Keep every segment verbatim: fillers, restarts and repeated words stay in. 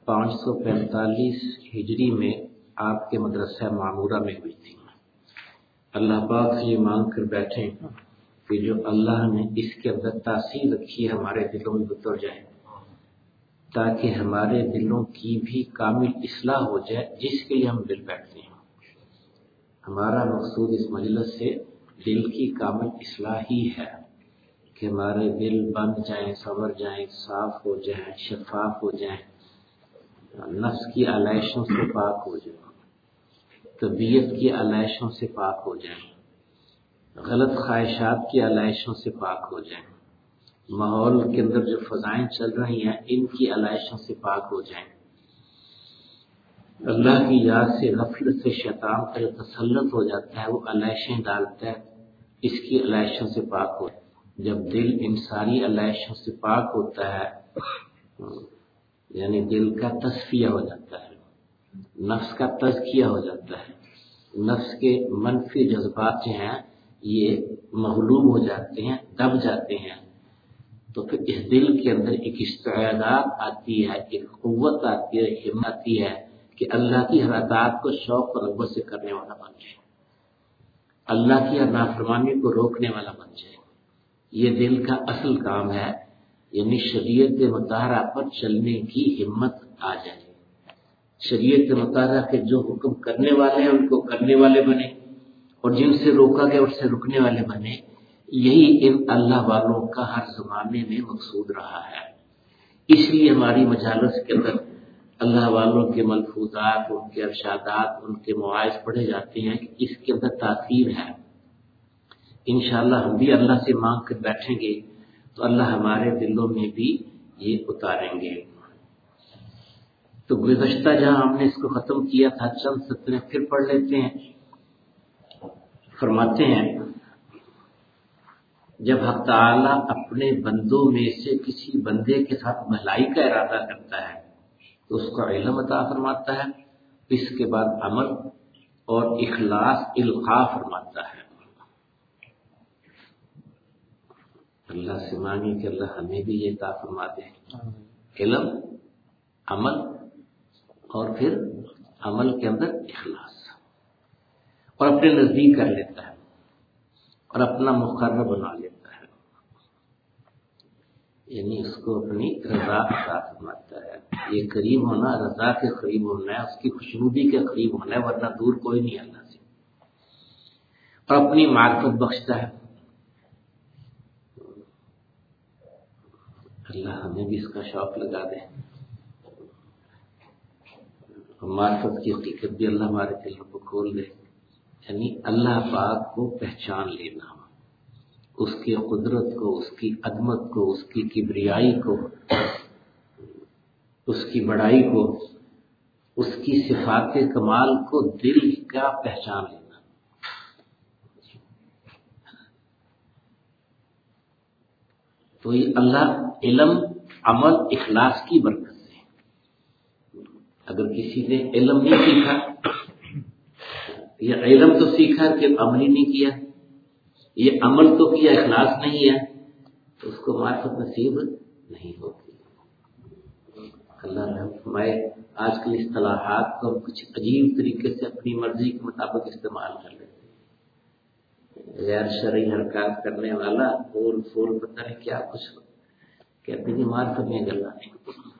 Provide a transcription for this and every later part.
پانچ سو پینتالیس ہجری میں آپ کے مدرسہ معمورہ میں ہوئی تھی۔ اللہ پاک سے یہ مانگ کر بیٹھے کہ جو اللہ نے اس کے اندر تاثیر رکھی ہے ہمارے دلوں میں اتر جائے، تاکہ ہمارے دلوں کی بھی کامل اصلاح ہو جائے، جس کے لیے ہم دل بیٹھتے ہیں۔ ہمارا مقصود اس مجلس سے دل کی کامل اصلاح ہی ہے کہ ہمارے دل بند جائیں، سنور جائیں، صاف ہو جائیں، شفاف ہو جائیں، نفس کی علائشوں سے پاک ہو جائیں، طبیعت کی علائشوں سے پاک ہو جائیں، غلط خواہشات کی علائشوں سے پاک ہو جائیں، ماحول کے اندر جو فضائیں چل رہی ہیں ان کی علائشوں سے پاک ہو جائیں، اللہ کی یاد سے غفلت سے شیطان کا جو تسلط ہو جاتا ہے وہ علائشیں ڈالتا ہے، اس کی علائشوں سے پاک ہو۔ جب دل ان ساری علائشوں سے پاک ہوتا ہے یعنی دل کا تصفیہ ہو جاتا ہے، نفس کا تزکیہ ہو جاتا ہے، نفس کے منفی جذبات جو ہیں یہ مغلوب ہو جاتے ہیں، دب جاتے ہیں، تو پھر اس دل کے اندر ایک استعداد آتی ہے، ایک قوت آتی ہے، ہمت آتی ہے کہ اللہ کی ہر اطاعت کو شوق اور رغبت سے کرنے والا بن جائے، اللہ کی ہر نافرمانی کو روکنے والا بن جائے۔ یہ دل کا اصل کام ہے، یعنی شریعت مطہرہ پر چلنے کی ہمت آ جائے، شریعت مطہرہ کے جو حکم کرنے والے ہیں ان کو کرنے والے بنے، اور جن سے روکا گیا اس سے رکنے والے بنے۔ یہی ان اللہ والوں کا ہر زمانے میں مقصود رہا ہے۔ اس لیے ہماری مجالس کے اندر اللہ والوں کے ملفوظات، ان کے ارشادات، ان کے مواعظ پڑھے جاتے ہیں کہ اس کے اندر تاثیر ہے۔ انشاءاللہ ہم بھی اللہ سے مانگ کر بیٹھیں گے تو اللہ ہمارے دلوں میں بھی یہ اتاریں گے۔ تو گزشتہ جہاں ہم نے اس کو ختم کیا تھا چند سطریں پھر پڑھ لیتے ہیں۔ فرماتے ہیں جب حق تعالیٰ اپنے بندوں میں سے کسی بندے کے ساتھ بھلائی کا ارادہ کرتا ہے تو اس کو علم عطا فرماتا ہے، اس کے بعد عمل اور اخلاص القاء فرماتا ہے۔ اللہ سے مانگیں کہ اللہ ہمیں بھی یہ عطا فرما دے، علم، عمل اور پھر عمل کے اندر اخلاص، اور اپنے نزدیک کر لیتا ہے اور اپنا مقرر بنا لیتا ہے، یعنی اس کو اپنی رضا عطا فرماتا ہے۔ یہ قریب ہونا رضا کے قریب ہونا ہے، اس کی خوشنودی کے قریب ہونا ہے، ورنہ دور کوئی نہیں اللہ سے، اور اپنی معرفت بخشتا ہے۔ اللہ ہمیں بھی اس کا شوق لگا دے، معرفت کی حقیقت بھی اللہ ہمارے دلوں کو کھول دے، یعنی اللہ پاک کو پہچان لینا، اس کی قدرت کو، اس کی عظمت کو، اس کی کبریائی کو، اس کی بڑائی کو، اس کی صفات کمال کو دل کا پہچان لینا۔ تو یہ اللہ علم، عمل، اخلاص کی برکت سے، اگر کسی نے علم نہیں سیکھا یا علم تو سیکھا کہ عمل ہی نہیں کیا، یہ عمل تو کیا اخلاص نہیں ہے، تو اس کو معرفت نصیب نہیں ہوتی۔ اللہ رحم فرمائے، آج کل اصطلاحات کو ہم کچھ عجیب طریقے سے اپنی مرضی کے مطابق استعمال کر لیتے ہیں، غیر شرعی حرکات کرنے والا پھول پھول پتہ نہیں کیا کچھ کہتے ہیں، معرفت میں گلا نہیں،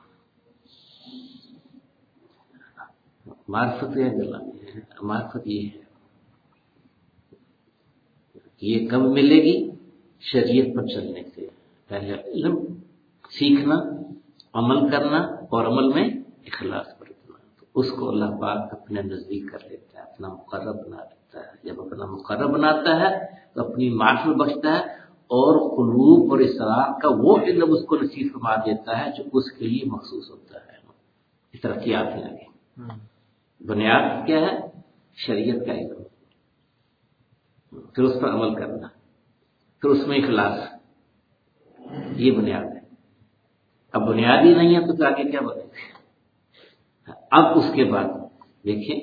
معرفت یا گلا نہیں ہے، معرفت یہ ہے، یہ کب ملے گی؟ شریعت پر چلنے سے پہلے علم سیکھنا، عمل کرنا اور عمل میں اخلاص برتنا، تو اس کو اللہ پاک اپنے نزدیک کر لیتا ہے، اپنا مقرب بنا لیتا ہے۔ جب اپنا مقرب بناتا ہے تو اپنی معرفت بخشتا ہے، اور قلوب اور اسرار کا وہ علم اس کو نصیب فرما دیتا ہے جو اس کے لیے مخصوص ہوتا ہے۔ اس ترقیات میں آگے بنیاد کیا ہے؟ شریعت کا علم، پھر اس پر عمل کرنا، پھر اس میں اخلاص، یہ بنیاد ہے۔ اب بنیاد ہی نہیں ہے تو آگے کیا بنے گا؟ اب اس کے بعد دیکھیں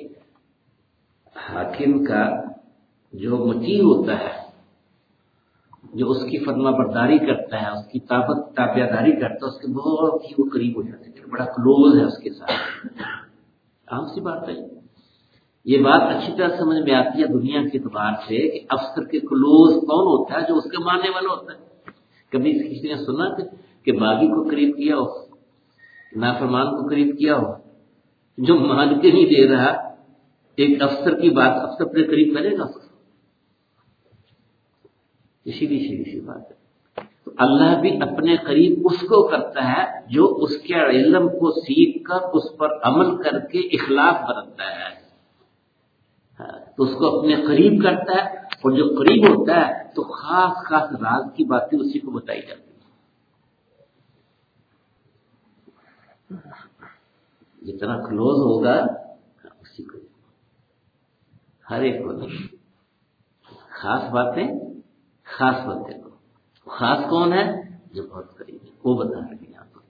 حاکم کا جو مطیع ہوتا ہے، جو اس کی فرما برداری کرتا ہے، اس کی طاقت تابعداری کرتا ہے، اس کے بہت ہی وہ قریب ہو جاتے ہیں۔ بڑا کلوز ہے اس کے ساتھ. عام سی بات ہے. یہ بات اچھی طرح سمجھ میں آتی ہے دنیا کے اعتبار سے کہ افسر کے کلوز کون ہوتا ہے؟ جو اس کے ماننے والا ہوتا ہے. کبھی کسی نے سنا کہ باغی کو قریب کیا ہو، نافرمان کو قریب کیا ہو؟ جو مان کے نہیں دے رہا ایک افسر کی بات افسر اپنے قریب کرے گا؟ اسی لیے سیدھی سی بات ہے. تو اللہ بھی اپنے قریب اس کو کرتا ہے جو اس کے علم کو سیکھ کر اس پر عمل کر کے اخلاص برتتا ہے. تو اس کو اپنے قریب کرتا ہے، اور جو قریب ہوتا ہے تو خاص خاص راز کی باتیں اسی کو بتائی جاتی ہیں. جتنا کلوز ہوگا اسی کو، ہر ایک کو نہیں. خاص باتیں خاص بندے کو. خاص کون ہے؟ جو بہت قریب ہے، وہ بتا رہے ہیں یہاں پر.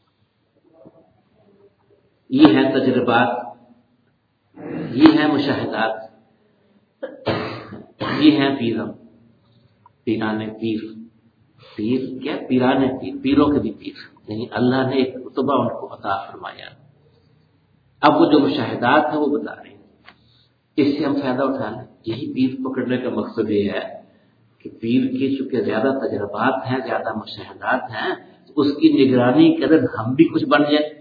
یہ ہے تجربات، یہ ہے مشاہدات، یہ ہے پیرم پیرانے پیر. پیر کیا؟ پیرانے پیر، پیروں کے بھی پیر. یعنی اللہ نے ایک رتبہ ان کو عطا فرمایا. اب وہ جو مشاہدات ہیں وہ بتا رہے ہیں، اس سے ہم فائدہ اٹھا لیں. یہی پیر پکڑنے کا مقصد یہ ہے کہ پیر کے چونکہ زیادہ تجربات ہیں، زیادہ مشاہدات ہیں، تو اس کی نگرانی کریں ہم بھی کچھ بن جائیں.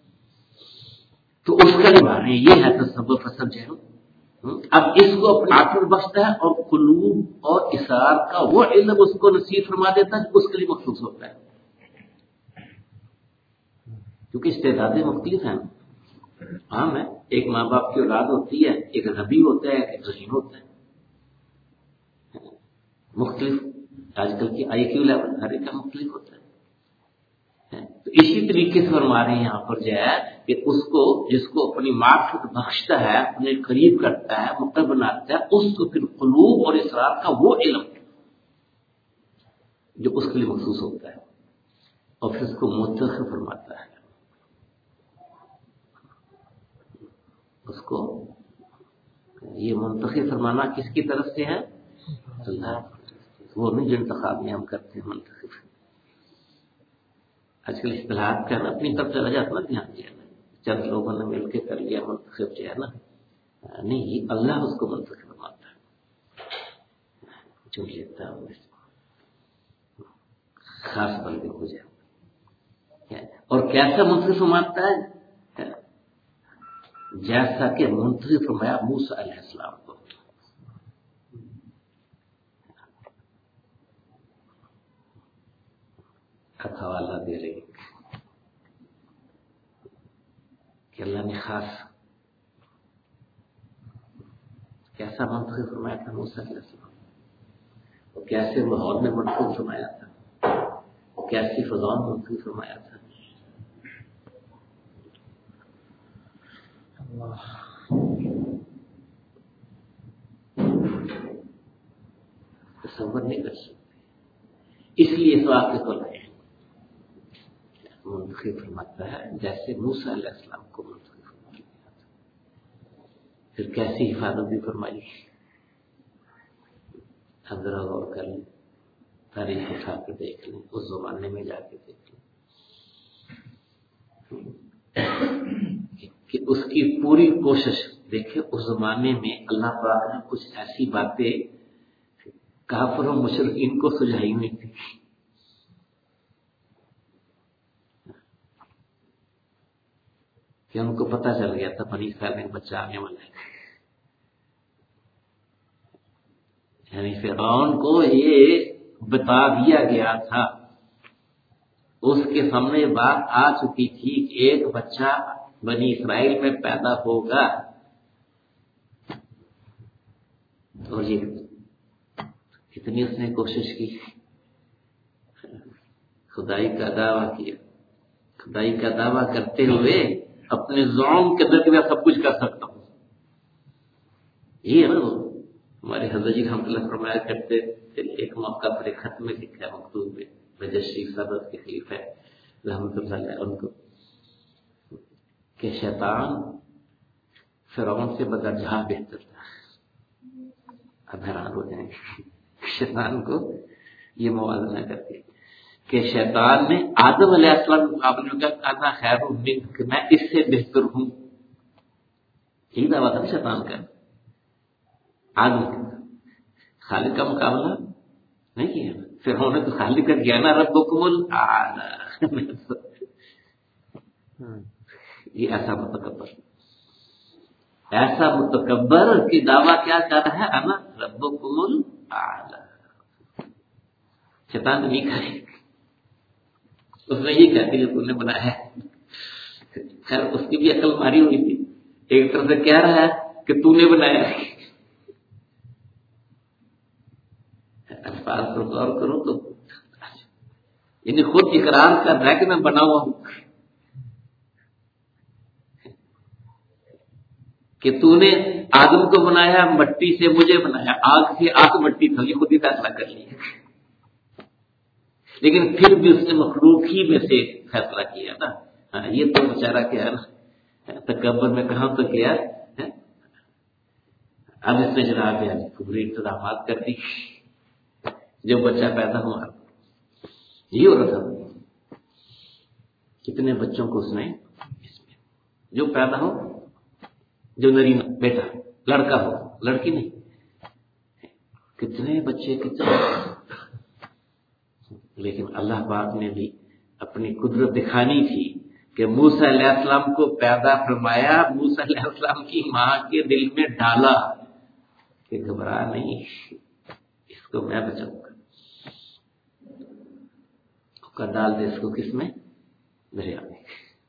تو اس کا نبھا رہے ہیں. یہ ہے تصوف اصل جو. اب اس کو اپنا آخر بخشتا ہے، اور قلوب اور اسرار کا وہ علم اس کو نصیب فرما دیتا ہے جو اس کے لیے مخصوص ہوتا ہے. کیونکہ استعدادیں مختلف ہیں. عام ہے، ایک ماں باپ کی اولاد ہوتی ہے، ایک نبی ہوتا ہے، ایک ذہین ہوتا ہے. مختلف آج کل کی آئی کیو لیول ہر ایک کا مختلف ہوتا ہے. تو اسی طریقے سے فرما رہے ہیں یہاں پر جو ہے کہ اس کو جس کو اپنی معرفت بخشتا ہے، اپنے قریب کرتا ہے، مقرب بناتا ہے، اس کو پھر قلوب اور اسرار کا وہ علم جو اس کے لیے مخصوص ہوتا ہے، اور پھر اس کو منتخب فرماتا ہے. اس کو یہ منتخب فرمانا کس کی طرف سے ہے؟ اللہ. وہ نہیں جو انتخاب میں ہم کرتے ہیں منتخب. آج کل اصطلاحات کا نا اپنی طرف چلا جاتا نا، دھیان دیا نا، چند لوگوں نے مل کے کر لیا منتخب جو ہے نا. نہیں، اللہ اس کو منتخب فرماتا ہے جو لیتا ہے خاص بندے ہو جائے. اور کیسا منتخب فرماتا ہے؟ جیسا کہ منتخب فرمایا موسیٰ علیہ السلام کو. حوالہ دے رہی کہ اللہ نے خاص کیسا منتخب فرمایا تھا موسیٰ علیہ السلام، اور کیسے ماحول میں منتخب فرمایا تھا، اور کیسی فضاؤں میں منتخب فرمایا تھا. تصور نہیں کر سکتے. اس لیے اس واقعے کو لائے منتخب فرماتا ہے جیسے موسیٰ علیہ السلام کو منتخب فرمایا تھا. پھر کیسی حفاظت بھی فرمائی. اب ذرا غور کر لیں، تاریخ اٹھا کے دیکھ لیں، اس زمانے میں جا کے دیکھ لیں کہ اس کی پوری کوشش دیکھیں. اس زمانے میں اللہ پاک نے کچھ ایسی باتیں کافر و مشرکین کو سجائی ہوئی تھی. کہ ان کو پتہ چل گیا تھا بنی اسرائیل میں بچہ آنے والا ہے. یعنی فرعون کو یہ بتا دیا گیا تھا، اس کے سامنے بات آ چکی تھی کہ ایک بچہ بنی اسرائیل میں پیدا ہوگا. اور یہ کتنی اس نے کوشش کی، خدائی کا دعویٰ کیا. خدائی کا دعویٰ کرتے ہوئے اپنے زعم کے اندر کہ میں سب کچھ کر سکتا ہوں. یہ ہے نا ہمارے حضرت جی رحمۃ اللہ فرمایا کرتے تھے. ایک موقع پر ایک خط میں لکھا ہے مکتوب میں رجت شریف صاحب کے خلیفہ رحمۃ اللہ علیہ ان کو کہ شیطان فرعون سے بدرجہ بہتر تھا. اب حیران ہو جائیں گے شیطان کو یہ موازنہ کر کے کہ شیطان نے آدم علیہ السلام کے مقابلے میں کہا انا خیر منک، کہ میں اس سے بہتر ہوں. یہی دعویٰ تھا شیطان کا. آدم خالق کا مقابلہ نہیں کیا. پھر انہوں نے تو خالق کا کیا نا، ربکم الاعلی. یہ ایسا متکبر ایسا متکبر کی دعویٰ کیا کر رہا ہے، انا ربکم الاعلی. شیطان نے نہیں کہا، اس نے یہ کہا کہ جو تم نے بنایا ہے. خیر اس کی بھی عقل ماری ہوئی تھی. ایک طرف سے کہہ رہا ہے کہ تو نے بنایا ہے. الفاظ پر غور کرو تو یعنی خود اقرار کر رہا ہے کہ میں بنا ہوا ہوں، کہ تو نے آدم کو بنایا مٹی سے، مجھے بنایا آگ سے، آگ مٹی تھا، یہ خود ہی فیصلہ کر لیا. لیکن پھر بھی اس نے مخلوق ہی میں سے فیصلہ کیا نا. ہاں یہ تو بیچارہ کیا ہے نا، تکبر میں کہاں تو کیا. اب اس نے جناب یعنی پورے انتظامات کر دی. جو بچہ پیدا ہوا یہی ہو رہا تھا. کتنے بچوں کو اس نے جو پیدا ہو، جو نرینا بیٹا لڑکا ہو لڑکی نہیں، کتنے بچے کتنے. لیکن اللہ پاک نے بھی اپنی قدرت دکھانی تھی کہ موسیٰ علیہ السلام کو پیدا فرمایا، موسیٰ علیہ السلام کی ماں کے دل میں ڈالا کہ گھبرا نہیں، اس کو میں بچاؤں گا. ڈال دے اس کو کس میں، دریا میں،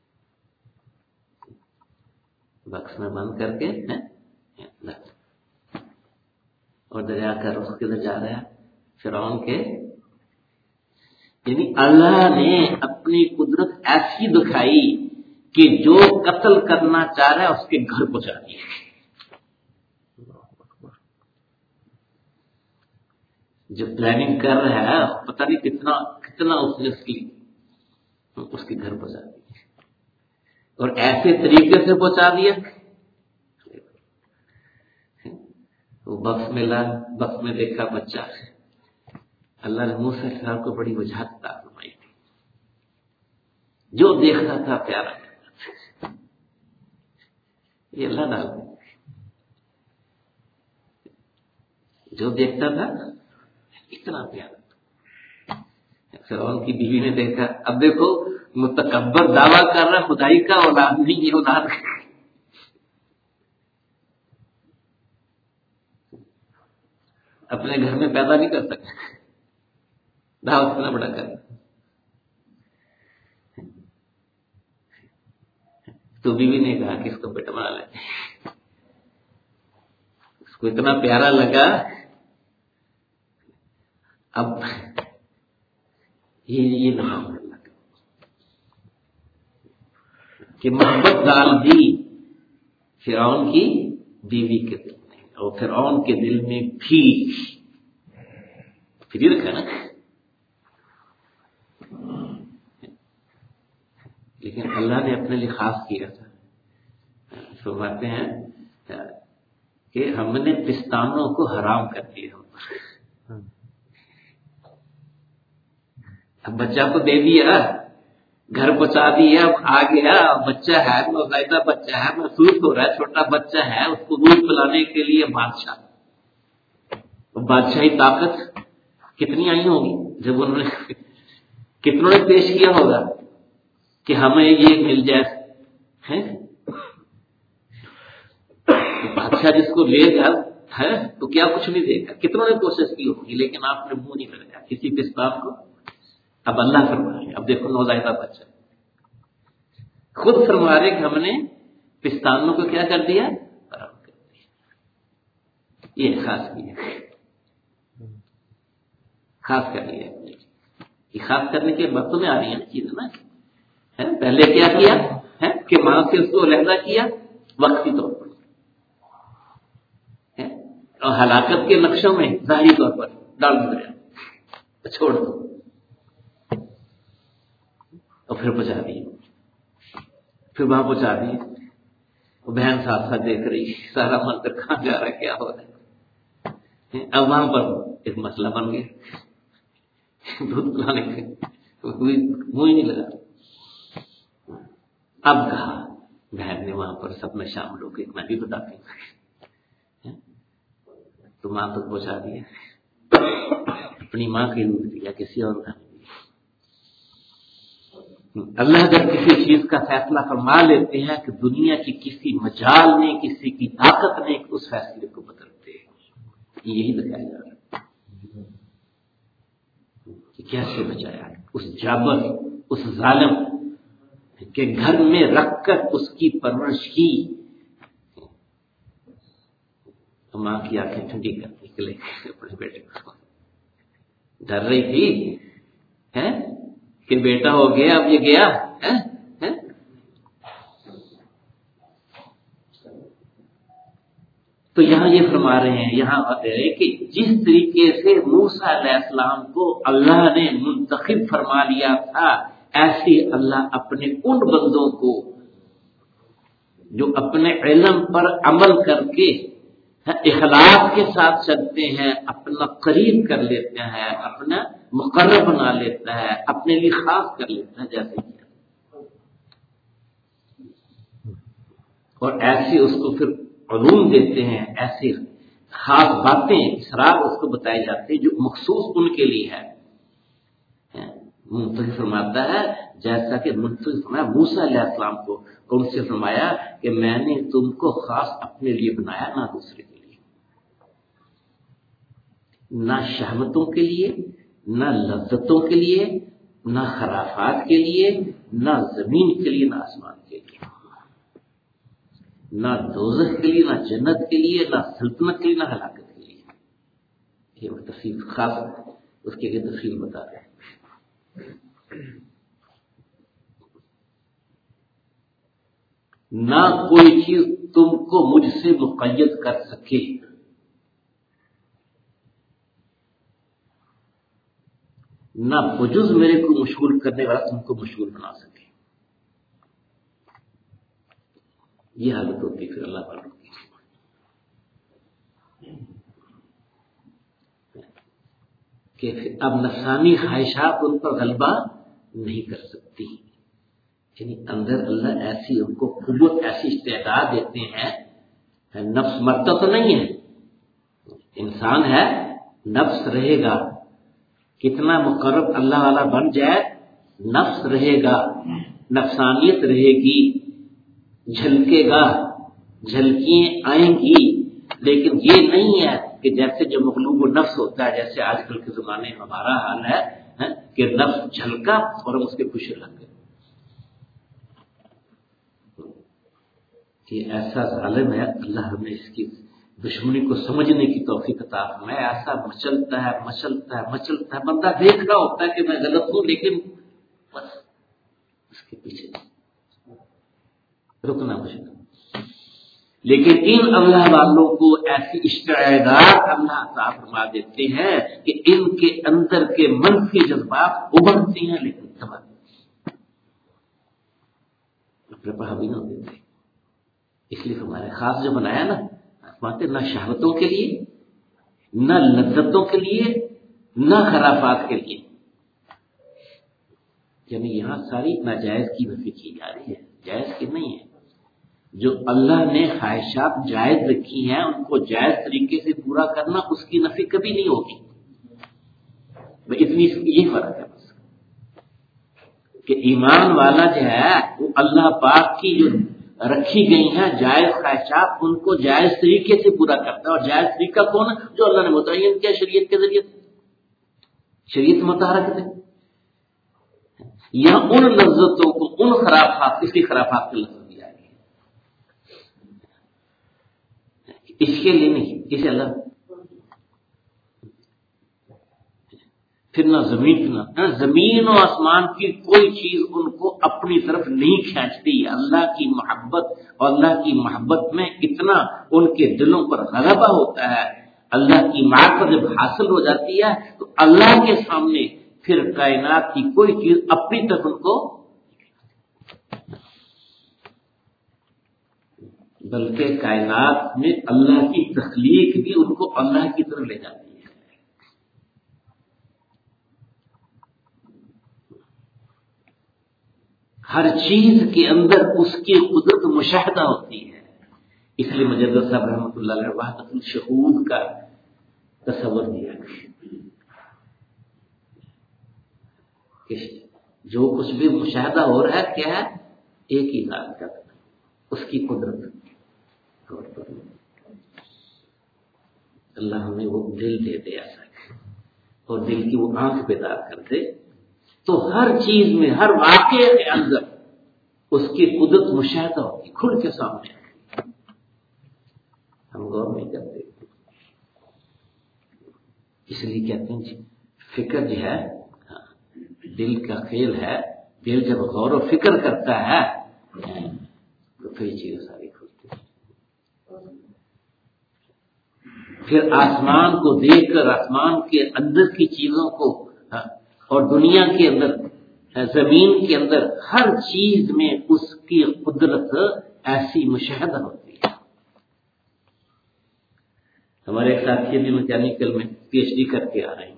بکس میں بند کر کے. اور دریا کا رخ کدھر جا رہا ہے، فرعون کے. یعنی اللہ نے اپنی قدرت ایسی دکھائی کہ جو قتل کرنا چاہ رہا ہے اس کے گھر پہنچا دیا. جو پلاننگ کر رہا ہے پتہ نہیں کتنا کتنا اس نے اس کی اس کے گھر پہنچا دیا، اور ایسے طریقے سے پہنچا دیا. وہ بکس میں لا، بکس میں دیکھا بچہ. اللہ نے موسیٰ علیہ السلام کو بڑی وجاہت عطا فرمائی تھی. جو دیکھتا تھا پیارا لگتا. یہ اللہ ڈال جو دیکھتا تھا اتنا پیارا. فرعون کی بیوی نے دیکھا. اب دیکھو متکبر دعویٰ کر رہا خدائی کا، اولاد نہیں، یہ اولاد اپنے گھر میں پیدا نہیں کر سکتا. دعوت اتنا بڑا کر تو بیوی نے کہا کہ اس کو بیٹا بنا لیں. اس کو اتنا پیارا لگا. اب یہ یہ نام اللہ کا کہ محبت ڈال دی فرعون کی بیوی کے دل میں، اور فرعون کے دل میں بھی پھر یہ رکھا نا. لیکن اللہ نے اپنے لیے خاص کیا تھا. فرماتے ہیں کہ ہم نے پستانوں کو حرام کر دیا. اب بچہ کو دے دیا، گھر پہنچا دیا، اب آ گیا بچہ ہے، نوزائیدہ بچہ ہے، محسوس ہو رہا ہے چھوٹا بچہ ہے، اس کو دودھ پلانے کے لیے بادشاہ. بادشاہی طاقت کتنی آئی ہوگی جب انہوں نے کتنوں نے پیش کیا ہوگا کہ ہمیں یہ مل جائے. بادشاہ جس کو لے گا ہے تو کیا کچھ نہیں دے گا. کتنوں نے کوشش کی ہوگی لیکن آپ نے منہ نہیں لگایا کسی پستان کو. اب اللہ فرما رہے، اب دیکھو نوزائیدہ بچہ خود فرما رہے کہ ہم نے پستانوں کو کیا کر دیا، حرام کر دیا. یہ خاص کیا، خاص کر لیا. یہ خاص کرنے کے باتوں میں آ رہی ہیں چیزیں نا. پہلے کیا کیا ہے کہ ماں سے اس کو علیحدہ کیا وقتی طور پر، اور ہلاکت کے نقشوں میں ظاہری طور پر ڈال دیا، چھوڑ دو، اور پھر پہنچا دیے. پھر وہاں پہنچا دیے. بہن ساتھ ساتھ دیکھ رہی سارا منظر کہاں جا رہا ہے، کیا ہو رہا ہے. اب وہاں پر ایک مسئلہ بن گیا دودھ پلانے کا. منہ ہی نہیں لگا. اب کہا بہن نے وہاں پر سب میں شامل ہو کے میں بھی بتاتی ہوں تو ماں تک پہنچا دیا، اپنی ماں کے روپ دیا، کسی اور کا. اللہ جب کسی چیز کا فیصلہ فرما لیتے ہیں کہ دنیا کی کسی مجال نے، کسی کی طاقت نے اس فیصلے کو بدلتے ہیں. یہی بتایا جا رہا ہے کہ کیسے بچایا اس جابر، اس ظالم کے گھر میں رکھ کر اس کی پرورش کی. ماں کی آنکھیں ٹھنڈی کر نکلے اپنے بیٹے کو. ڈر رہی تھی ہے کہ بیٹا ہو گیا، اب یہ گیا ہے. تو یہاں یہ فرما رہے ہیں، یہاں ہے کہ جس طریقے سے موسیٰ علیہ السلام کو اللہ نے منتخب فرما لیا تھا، ایسے اللہ اپنے ان بندوں کو جو اپنے علم پر عمل کر کے اخلاص کے ساتھ چلتے ہیں، اپنا قریب کر لیتے ہیں، اپنا مقرب بنا لیتا ہے، اپنے لیے خاص کر لیتا ہے جیسے کیا. اور ایسے اس کو پھر علوم دیتے ہیں، ایسے خاص باتیں اسرار اس کو بتائے جاتے ہیں جو مخصوص ان کے لیے ہے. منتخب فرماتا ہے جیسا کہ منتخب فرمایا موسیٰ علیہ السلام کو، ان سے فرمایا کہ میں نے تم کو خاص اپنے لیے بنایا، نہ دوسرے کے لیے، نہ شہوتوں کے لیے، نہ لذتوں کے لیے، نہ خرافات کے لیے، نہ زمین کے لیے، نہ آسمان کے لیے، نہ دوزخ کے لیے، نہ جنت کے لیے، نہ سلطنت کے لیے، نہ ہلاکت کے لیے. یہ وہ تفصیل خاص اس کے لیے تفصیل بتا رہے ہیں. نہ کوئی چیز تم کو مجھ سے مقید کر سکے، نہ بجز میرے کو مشغول کرنے والا تم کو مشغول بنا سکے. یہ حالت ہوتی پھر اللہ والوں کی کہ اب نفسانی خواہشات ان پر غلبہ نہیں کر سکتی. یعنی اندر اللہ ایسی ان کو قوت، ایسی استعداد دیتے ہیں. نفس مرتا تو نہیں ہے، انسان ہے، نفس رہے گا. کتنا مقرب اللہ والا بن جائے، نفس رہے گا، نفسانیت رہے گی، جھلکے گا، جھلکیاں آئیں گی. لیکن یہ نہیں ہے کہ جیسے جو مغلوب نفس ہوتا ہے، جیسے آج کل کے زمانے میں ہمارا حال ہے کہ نفس جھلکا اور ہم اس کے خوش لگ گئے. یہ ایسا ظالم ہے، اللہ ہمیں اس کی دشمنی کو سمجھنے کی توفیق عطا فرمائے. ایسا مچلتا ہے مچلتا ہے مچلتا ہے، بندہ دیکھ رہا ہوتا ہے کہ میں غلط ہوں، لیکن بس اس کے پیچھے رکنا مشکل. لیکن ان اللہ والوں کو ایسی استعداد اللہ عطا فرما دیتے ہیں کہ ان کے اندر کے منفی جذبات ابھرتے ہیں، لیکن تباہ اپنے پر حاوی نہ ہوتے. اس لیے ہمارے خاص جو بنایا نا، فرماتے نہ شہوتوں کے لیے، نہ لذتوں کے لیے، نہ خرافات کے لیے. یعنی یہاں ساری ناجائز کی نفی کی جا رہی ہے، جائز کی نہیں ہے. جو اللہ نے خواہشات جائز رکھی ہیں ان کو جائز طریقے سے پورا کرنا، اس کی نفی کبھی نہیں ہوگی. اتنی یہ فرق ہے بس کہ ایمان والا جو ہے وہ اللہ پاک کی جو رکھی گئی ہیں جائز خواہشات ان کو جائز طریقے سے پورا کرتا ہے. اور جائز طریقہ کون ہے؟ جو اللہ نے متعین کیا شریعت کے ذریعے، شریعت متحرک ہے. یہاں ان لذتوں کو، ان خرافات، کسی خرافات کی لذت دی جائے گی، اس کے لیے نہیں. اسے اللہ پھر نہ زمین نہ زمین و آسمان کی کوئی چیز ان کو اپنی طرف نہیں کھینچتی. اللہ کی محبت اور اللہ کی محبت میں اتنا ان کے دلوں پر غلبہ ہوتا ہے. اللہ کی معرفت جب حاصل ہو جاتی ہے تو اللہ کے سامنے پھر کائنات کی کوئی چیز اپنی طرف ان کو، بلکہ کائنات میں اللہ کی تخلیق بھی ان کو اللہ کی طرف لے جاتی ہے. ہر چیز کے اندر اس کی قدرت مشاہدہ ہوتی ہے. اس لیے مجدد صاحب رحمۃ اللہ علیہ وحدت الشہود کا تصور دیا کہ جو کچھ بھی مشاہدہ ہو رہا ہے کیا ہے؟ ایک ہی ذات کا، اس کی قدرت. اللہ ہمیں وہ دل دے دے ایسا اور دل کی وہ آنکھ بیدار کر دے تو ہر چیز میں، ہر واقعے کے اندر اس کی قدرت مشاہدہ ہوگی، کھل کے سامنے. ہم غور نہیں کرتے، اس لیے کہتے ہیں جی فکر جو ہے دل کا کھیل ہے. دل جب غور و فکر کرتا ہے تو پھر چیزیں ساری کھلتی ہیں. پھر آسمان کو دیکھ کر آسمان کے اندر کی چیزوں کو اور دنیا کے اندر، زمین کے اندر ہر چیز میں اس کی قدرت ایسی مشاہدہ ہوتی ہے. ہمارے ایک ساتھی بھی میکینیکل میں پی ایچ ڈی کر کے آ رہے ہیں.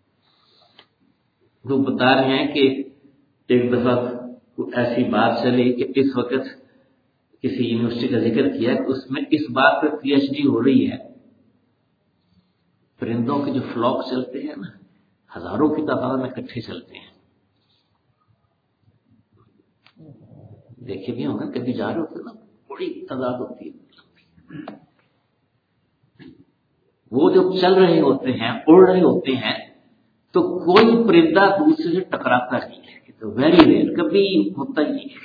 وہ بتا رہے ہیں کہ ایک دفعہ ایسی بات چلی کہ اس وقت کسی یونیورسٹی کا ذکر کیا کہ اس میں اس بات پہ پی ایچ ڈی ہو رہی ہے. پرندوں کے جو فلاک چلتے ہیں نا، ہزاروں کی تعداد میں اکٹھے چلتے ہیں. دیکھے بھی ہوں گے کبھی جا رہے ہوتے نا، بڑی تعداد ہوتی ہے. وہ جو چل رہے ہوتے ہیں، اڑ رہے ہوتے ہیں، تو کوئی پرندہ دوسرے سے ٹکراتا نہیں ہے. تو ویری ریئر، کبھی ہوتا ہی نہیں ہے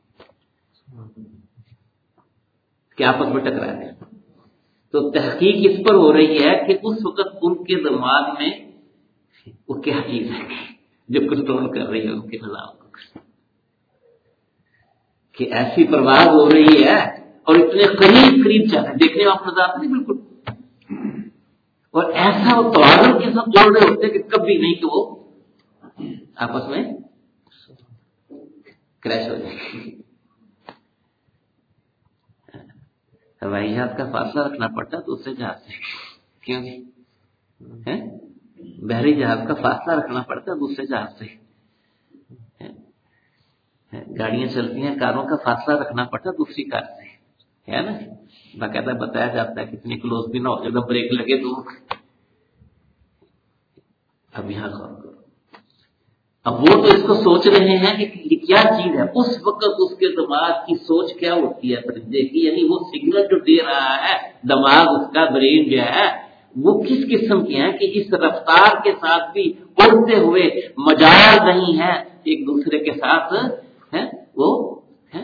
کہ آپس میں ٹکرا گئے. تو تحقیق اس پر ہو رہی ہے کہ اس وقت ان کے دماغ میں وہ کیا چیز ہے جو کنٹرول کر رہی ہے ان کے نظام کو، کہ ایسی پرواز ہو رہی ہے اور اتنے قریب قریب چل رہے، دیکھنے میں آپ نظر آتے نہیں بالکل، اور ایسا وہ توازن کے ساتھ دوڑ رہے ہوتے کہ کبھی نہیں کہ وہ آپس میں کریش ہو جائے. ہوائی جہاز کا فاصلہ رکھنا پڑتا ہے دوسرے جہاز سے، کیوں جی؟ بحری جہاز کا فاصلہ رکھنا پڑتا ہے دوسرے جہاز سے. گاڑیاں چلتی ہیں، کاروں کا فاصلہ رکھنا پڑتا ہے دوسری کار سے، ہے نا؟ باقاعدہ بتایا جاتا ہے کتنی کلوز بھی نہ ہو جائے، بریک لگے تو. اب یہاں غور کرو، اب وہ تو اس کو سوچ رہے ہیں کہ کیا چیز ہے. اس وقت اس کے دماغ کی سوچ کیا ہوتی ہے پرندے کی، یعنی وہ سگنل جو دے رہا ہے دماغ، اس کا برین جو ہے وہ کس قسم کی ہے کہ اس رفتار کے ساتھ بھی اڑتے ہوئے مجال نہیں ہے ایک دوسرے کے ساتھ ہے وہ ہے.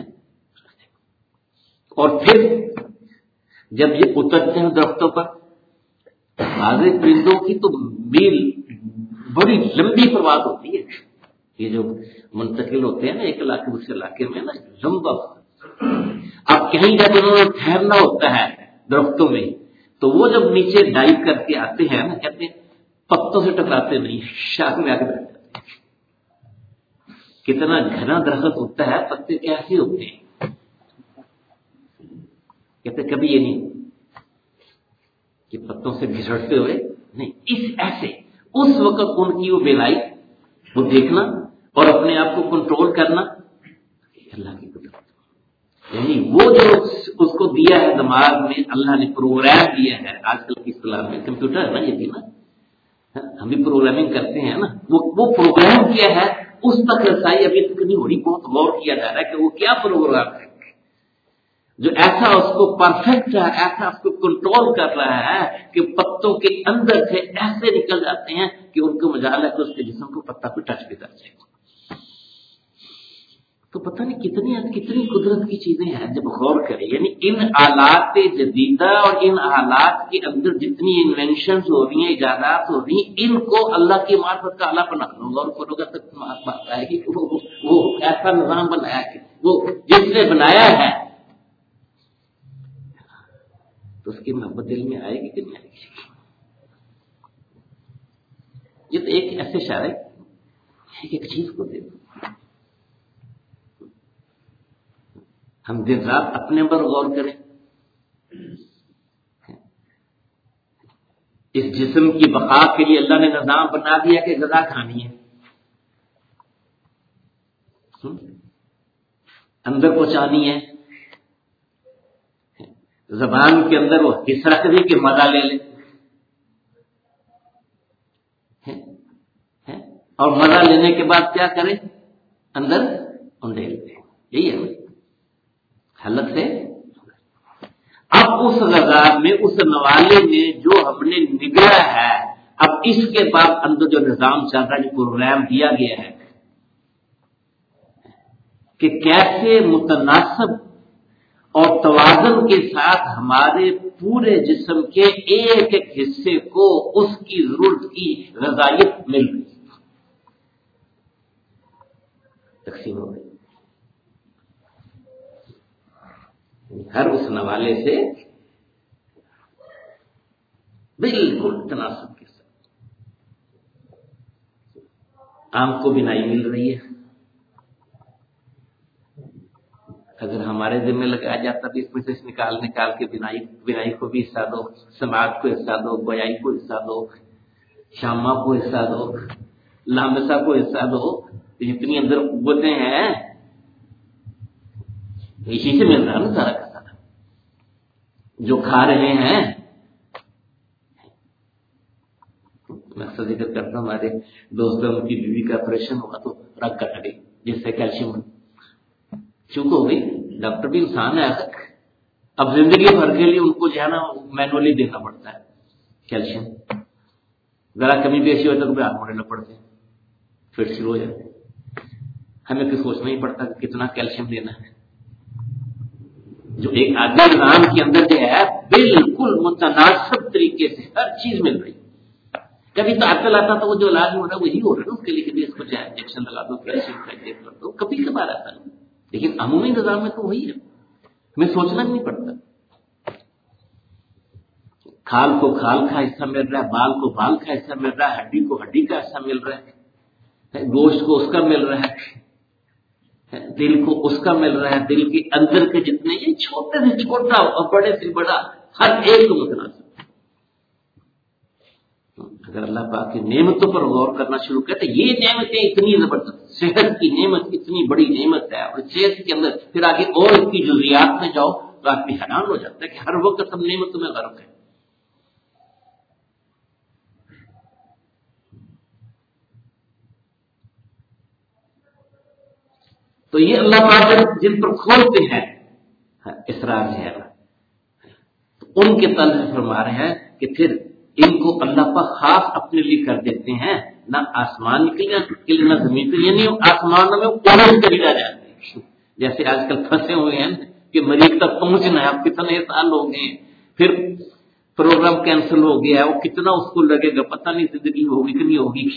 اور پھر جب یہ اترتے ہیں درختوں پر، بازے پرندوں کی تو میل بڑی لمبی پرواز ہوتی ہے. یہ جو منتقل ہوتے ہیں نا ایک علاقے دوسرے علاقے میں نا، لمبا. اب کہیں جب انہوں نے ٹھہرنا ہوتا ہے درختوں میں، تو وہ جب نیچے ڈائیو کر کے آتے ہیں نا، کہتے ہیں پتوں سے ٹکراتے نہیں، شاخ میں آ کے بیٹھ جاتے ہیں. کتنا گھنا درخت ہوتا ہے، پتے کیسے ہوتے ہیں، کہتے کبھی یہ نہیں کہ پتوں سے گھسٹتے ہوئے نہیں. اس ایسے اس وقت ان کی وہ بیلائی، وہ دیکھنا اور اپنے آپ کو کنٹرول کرنا اللہ کی قدرت. یعنی وہ جو اس کو دیا ہے دماغ میں، اللہ نے پروگرام دیا ہے. آج کل کی اصطلاح میں کمپیوٹر ہے نا، یہ بھی نا ہم بھی پروگرامنگ کرتے ہیں نا، وہ وہ پروگرام کیا ہے اس تک رسائی ابھی تک نہیں ہو رہی. بہت غور کیا جا رہا ہے کہ وہ کیا پروگرام ہے جو ایسا اس کو پرفیکٹ ہے، ایسا اس کو کنٹرول کر رہا ہے کہ پتوں کے اندر سے ایسے نکل جاتے ہیں کہ ان کو مجال ہے کہ اس کے جسم کو پتا کو ٹچ بھی کر جائے. تو پتہ نہیں کتنی کتنی قدرت کی چیزیں ہیں جب غور کریں. یعنی ان آلات جدیدہ اور ان آلات کے اندر جتنی انوینشنز ہو رہی ہیں، ایجادات ہو رہی ہیں، ان کو اللہ کی معرفت کا آلہ بنا لو. غور کرو گا تک بات آئے گی کہ وہ, وہ ایسا نظام بنایا کہ وہ جس نے بنایا ہے تو اس کی محبت دل میں آئے گی کہ نہیں آئے گی. یہ تو ایک ایسے اشارہ ہے، ایک چیز کو دیکھو. ہم دن رات اپنے پر غور کریں. اس جسم کی بقا کے لیے اللہ نے نظام بنا دیا کہ غذا کھانی ہے. اندر پہنچانی ہے، زبان کے اندر وہ حص رکھ دی کہ مزہ لے لے، اور مزہ لینے کے بعد کیا کرے، اندر انڈیل دے. یہی ہے حالت سے. اب اس غذا میں، اس نوالے میں جو ہم نے نگلا ہے، اب اس کے بعد اندر جو نظام چل رہا ہے، جو پروگرام دیا گیا ہے کہ کیسے متناسب اور توازن کے ساتھ ہمارے پورے جسم کے ایک ایک حصے کو اس کی ضرورت کی غذائیت مل رہی، تقسیم ہو گئی. ہر اس نوالے سے بالکل تناسب کے ساتھ. آم کو بینائی مل رہی ہے. اگر ہمارے ذمہ لگایا جاتا تو اس میں سے نکال نکال کے بینائی بینائی کو بھی حصہ دو، سماعت کو حصہ دو، گویائی کو حصہ دو، شامہ کو حصہ دو، لامسا کو حصہ دو، جتنی اندر قوتیں ہیں اسی سے مل رہا نا سارا کا سارا. جو کھا رہے ہیں، میں اکثر ذکر کرتا ہوں، ہمارے دوستوں کی بیوی کا آپریشن ہوا تو رگ کٹ گئی جس سے کیلشیم چونکہ ہو گئی. ڈاکٹر بھی انسان ہے، اب زندگی بھر کے لیے ان کو جو ہے نا مینولی دینا پڑتا ہے کیلشیم. ذرا کمی بیشی ہوتا ہے تو ہاتھ موڑنا پڑتے ہیں، پھر شروع ہو جاتے ہیں. ہمیں کچھ سوچنا ہی پڑتا کہ کتنا کیلشیم دینا ہے. جو ایک آدمی نظام کے اندر جو ہے بالکل متناسب طریقے سے ہر چیز مل رہی. کبھی تو عقل آتا تو وہ جو علاج ہو رہا ہے وہی ہو رہا ہے نا، اس کے لیے کبھی اس کو انجیکشن لگا دو، کیلشیم کا انجیکٹ کر دو، کبھی کبھار آتا ہے. لیکن عمومی نظام میں تو وہی ہے، ہمیں سوچنا نہیں پڑتا. کھال کو کھال کا حصہ مل رہا ہے، بال کو بال کا حصہ مل رہا ہے، ہڈی کو ہڈی کا حصہ مل رہا ہے، گوشت کو اس کا مل رہا ہے، دل کو اس کا مل رہا ہے. دل کے اندر کے جتنے یہ چھوٹے سے چھوٹا اور بڑے سے بڑا ہر ایک کو متناسب. اگر اللہ پاک کی نعمتوں پر غور کرنا شروع کرے تو یہ نعمتیں اتنی زبردست، صحت کی نعمت اتنی بڑی نعمت ہے، اور صحت کے اندر پھر آگے اور اس کی جزیات میں جاؤ تو آدمی حیران ہو جاتا ہے کہ ہر وقت ہم نعمتوں میں غرق ہیں. تو یہ اللہ پاک جن پر کھولتے ہیں اسرار جو ہے تو ان کے تل سے فرما رہے ہیں کہ پھر ان کو اللہ پاک خاص اپنے لیے کر دیتے ہیں، نہ آسمان کے لیے نہ زمین کے لیے. نہیں آسمانوں میں اڑ کر جا جاتے ہیں، جیسے آج کل پھنسے ہوئے ہیں کہ مریض تک پہنچنا ہے. اب کتنے سال ہو گئے، پھر پروگرام کینسل ہو گیا، وہ کتنا اس کو لگے گا پتہ نہیں، زندگی ہوگی کہ نہیں ہوگی.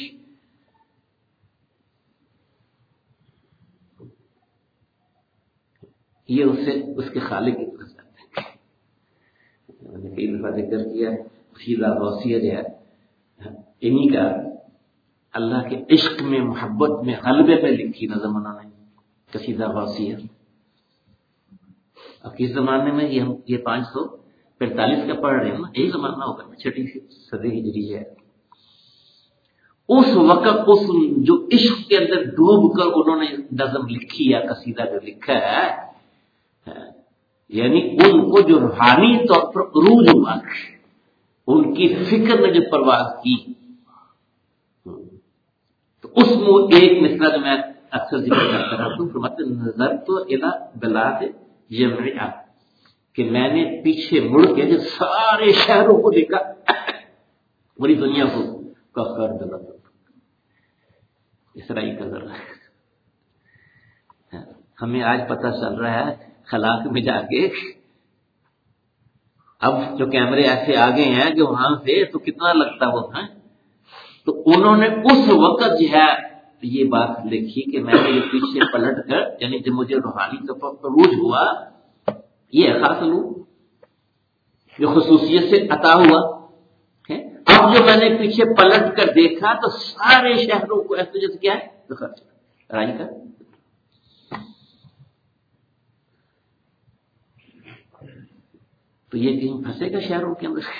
یہ اس سے اس کے خالق کی طرف جاتے ہیں. میں نے کئی دفعہ ذکر کیا سیدھا غوثیہ جو ہے انہی کا اللہ کے عشق میں، محبت میں، غلبے پہ لکھی نظم انہوں نے قصیدہ غوثیہ. اب کس زمانے میں یہ ہم یہ پانچ سو پینتالیس کا پڑھ رہے ہیں نا، یہی زمانہ ہوگا نا، چھٹی صدی ہجری ہے. اس وقت اس جو عشق کے اندر ڈوب کر انہوں نے نظم لکھی یا قصیدہ جو لکھا ہے، یعنی ان کو جو روحانی طور پر عروج ہوا، ان کی فکر نے جو پرواز کی، تو اس میں ایک مصرع جو میں اکثر ذکر کرتا رہتا ہوں، فرماتے نظر تو الی بلاد جمعہ، کہ میں نے پیچھے مڑ کے جو سارے شہروں کو دیکھا، پوری دنیا کو کفر دلا اسرائیل کا ذرا. ہمیں آج پتہ چل رہا ہے خلاق میں جا کے، اب جو کیمرے ایسے آگے ہیں کہ وہاں سے تو کتنا لگتا وہ ہے. تو انہوں نے اس وقت جو ہے یہ بات لکھی کہ میں نے یہ پیچھے پلٹ کر، یعنی جب مجھے روحانی طور پر عروج ہوا، یہ خاص علوم جو خصوصیت سے عطا ہوا. اب جو میں نے پیچھے پلٹ کر دیکھا تو سارے شہروں کو ایسے جیسے کیا ہے رائی کا. تو یہ کہیں پھنسے گا شہروں کے اندر؟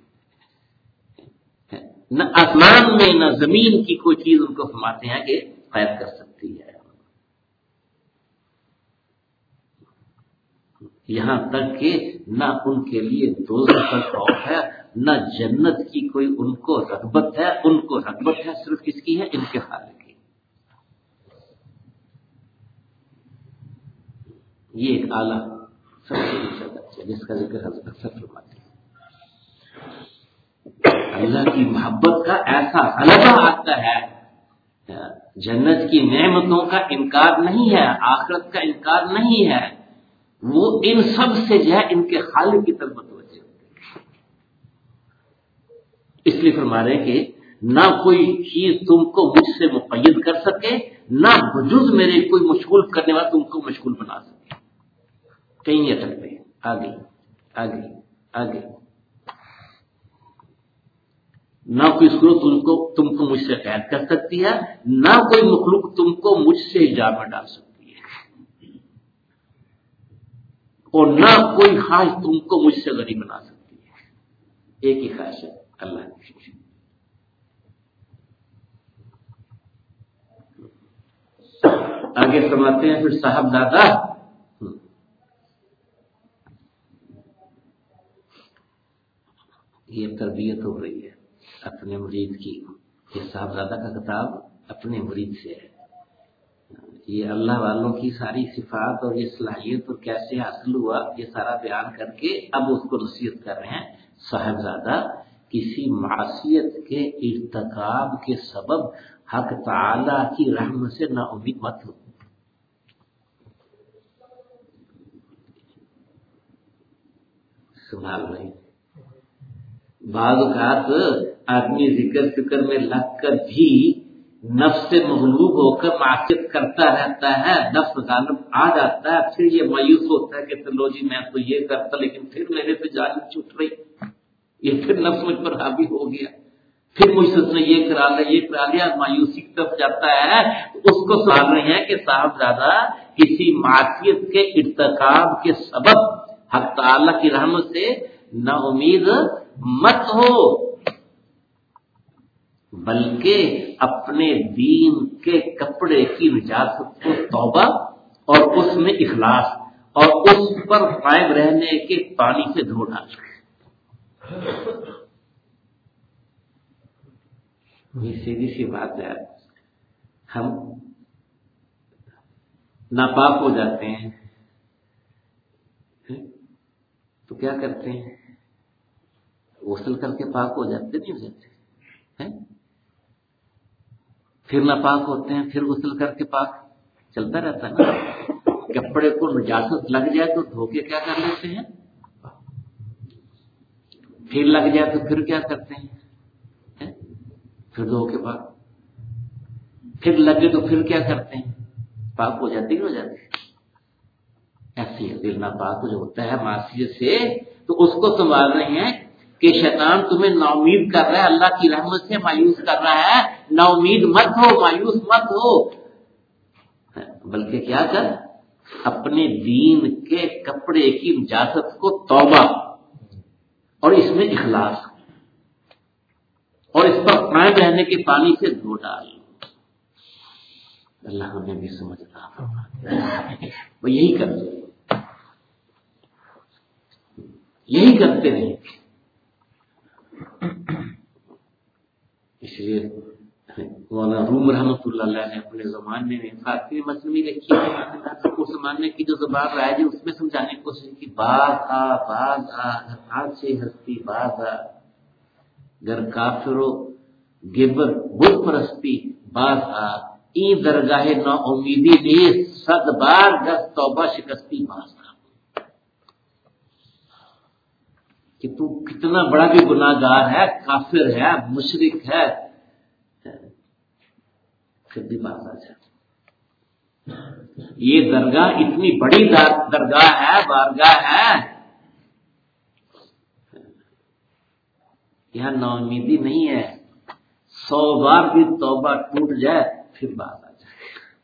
نہ آسمان میں نہ زمین کی کوئی چیز ان کو فرماتے ہیں کہ قید کر سکتی ہے. یہاں تک کہ نہ ان کے لیے دوزخ کا خوف ہے، نہ جنت کی کوئی ان کو رغبت ہے، ان کو رغبت ہے صرف کس کی ہے؟ ان کے خالق کی۔ یہ ایک اعلیٰ سب سے اونچا درجہ ہے جس کا ذکر حضرت اکثر فرماتے ہیں۔ اللہ کی محبت کا ایسا غلبہ آتا ہے، جنت کی نعمتوں کا انکار نہیں ہے، آخرت کا انکار نہیں ہے، وہ ان سب سے جو ہے ان کے خالق کی طرف متوجہ ہوتے ہیں۔ اس لیے فرما رہے کہ نہ کوئی چیز تم کو مجھ سے مقید کر سکے، نہ بجز میرے کوئی مشغول کرنے والا تم کو مشغول بنا سکے۔ کہیں یہ اٹکتے ہیں، آگے آگے آگے، نہ کوئی صورت تم کو تم کو مجھ سے قید کر سکتی ہے، نہ کوئی مخلوق تم کو مجھ سے حجاب میں ڈال سکتی ہے، اور نہ کوئی خواہش تم کو مجھ سے غریب بنا سکتی ہے۔ ایک ہی خواہش ہے اللہ کی۔ آگے فرماتے ہیں پھر صاحب دادا یہ تربیت ہو رہی ہے اپنے مرید کی، یہ صاحبزادہ کا خطاب اپنے مرید سے ہے۔ یہ اللہ والوں کی ساری صفات اور یہ صلاحیت اور کیسے حاصل ہوا یہ سارا بیان کر کے اب اس کو نصیحت کر رہے ہیں۔ صاحبزادہ کسی معصیت کے ارتکاب کے سبب حق تعالی کی رحمت سے نا امید مت ہو۔ سنبھال رہے ہیں، بعض اوقات آدمی ذکر فکر میں لگ کر بھی نفس سے مغلوب ہو کر معصیت کرتا رہتا ہے، نفس غالب آ جاتا ہے، پھر یہ مایوس ہوتا ہے کہ چلو جی میں تو یہ کرتا لیکن پھر میرے سے جان چھوٹ رہی، یہ پھر نفس مجھ پر حاوی ہو گیا، پھر مجھ سے اس نے یہ کرا لیا یہ کرا لیا، مایوسی کی طرف جاتا ہے۔ تو اس کو سوال رہے ہیں کہ صاحبزادہ کسی معصیت کے ارتکاب کے سبب حق تعالی کی رحمت سے نا امید مت ہو، بلکہ اپنے دین کے کپڑے کی نجاست کو توبہ اور اس میں اخلاص اور اس پر قائم رہنے کے پانی سے دھو ڈال۔ یہ سیدھی سی بات ہے، ہم ناپاک ہو جاتے ہیں تو کیا کرتے ہیں؟ غسل کر کے پاک ہو جاتے نہیں ہو جاتے ہیں؟ پھر ناپاک ہوتے ہیں، پھر غسل کر کے پاک چلتا رہتا ہے نا۔ کپڑے کو نجاست لگ جائے تو دھو کے کیا کر لیتے ہیں، پھر لگ جائے تو پھر کیا کرتے ہیں، پھر دھو کے پاک، پھر لگے تو پھر کیا کرتے ہیں، پاک ہو جاتے ہو جاتے۔ ایسی ہے دل ناپاک جو ہوتا ہے معصیت سے، تو اس کو سنبھال رہے ہیں کہ شیطان تمہیں نا امید کر رہا ہے، اللہ کی رحمت سے مایوس کر رہا ہے، نا امید مت ہو، مایوس مت ہو، بلکہ کیا کر، اپنے دین کے کپڑے کی نجاست کو توبہ اور اس میں اخلاص اور اس پر قائم رہنے کے پانی سے دھو ڈال۔ اللہ ہمیں بھی سمجھنا، وہ یہی کرتے ہیں، یہی کرتے رہے۔ اس لیے مولانا روم رحمۃ اللہ علیہ نے اپنے زمانے میں فارسی مصنوعی لکھی ہے، اس زمانے کی جو زبان رائج ہے اس میں سمجھانے کی کوشش کی، باز آ باز آ ہاتھ سے ہستی باز آ، گر کافرو گبر بت پرستی باز آ، این درگاہ نا امیدی نیز صد بار گز توبہ شکستی باز آ۔ کہ تو کتنا بڑا بھی گناہ گار ہے، کافر ہے، مشرک ہے، پھر بھی باز آ جائے۔ یہ درگاہ اتنی بڑی درگاہ ہے، بارگاہ ہے، یہاں نا امیدی نہیں ہے، سو بار بھی توبہ ٹوٹ جائے پھر باز آ جائے،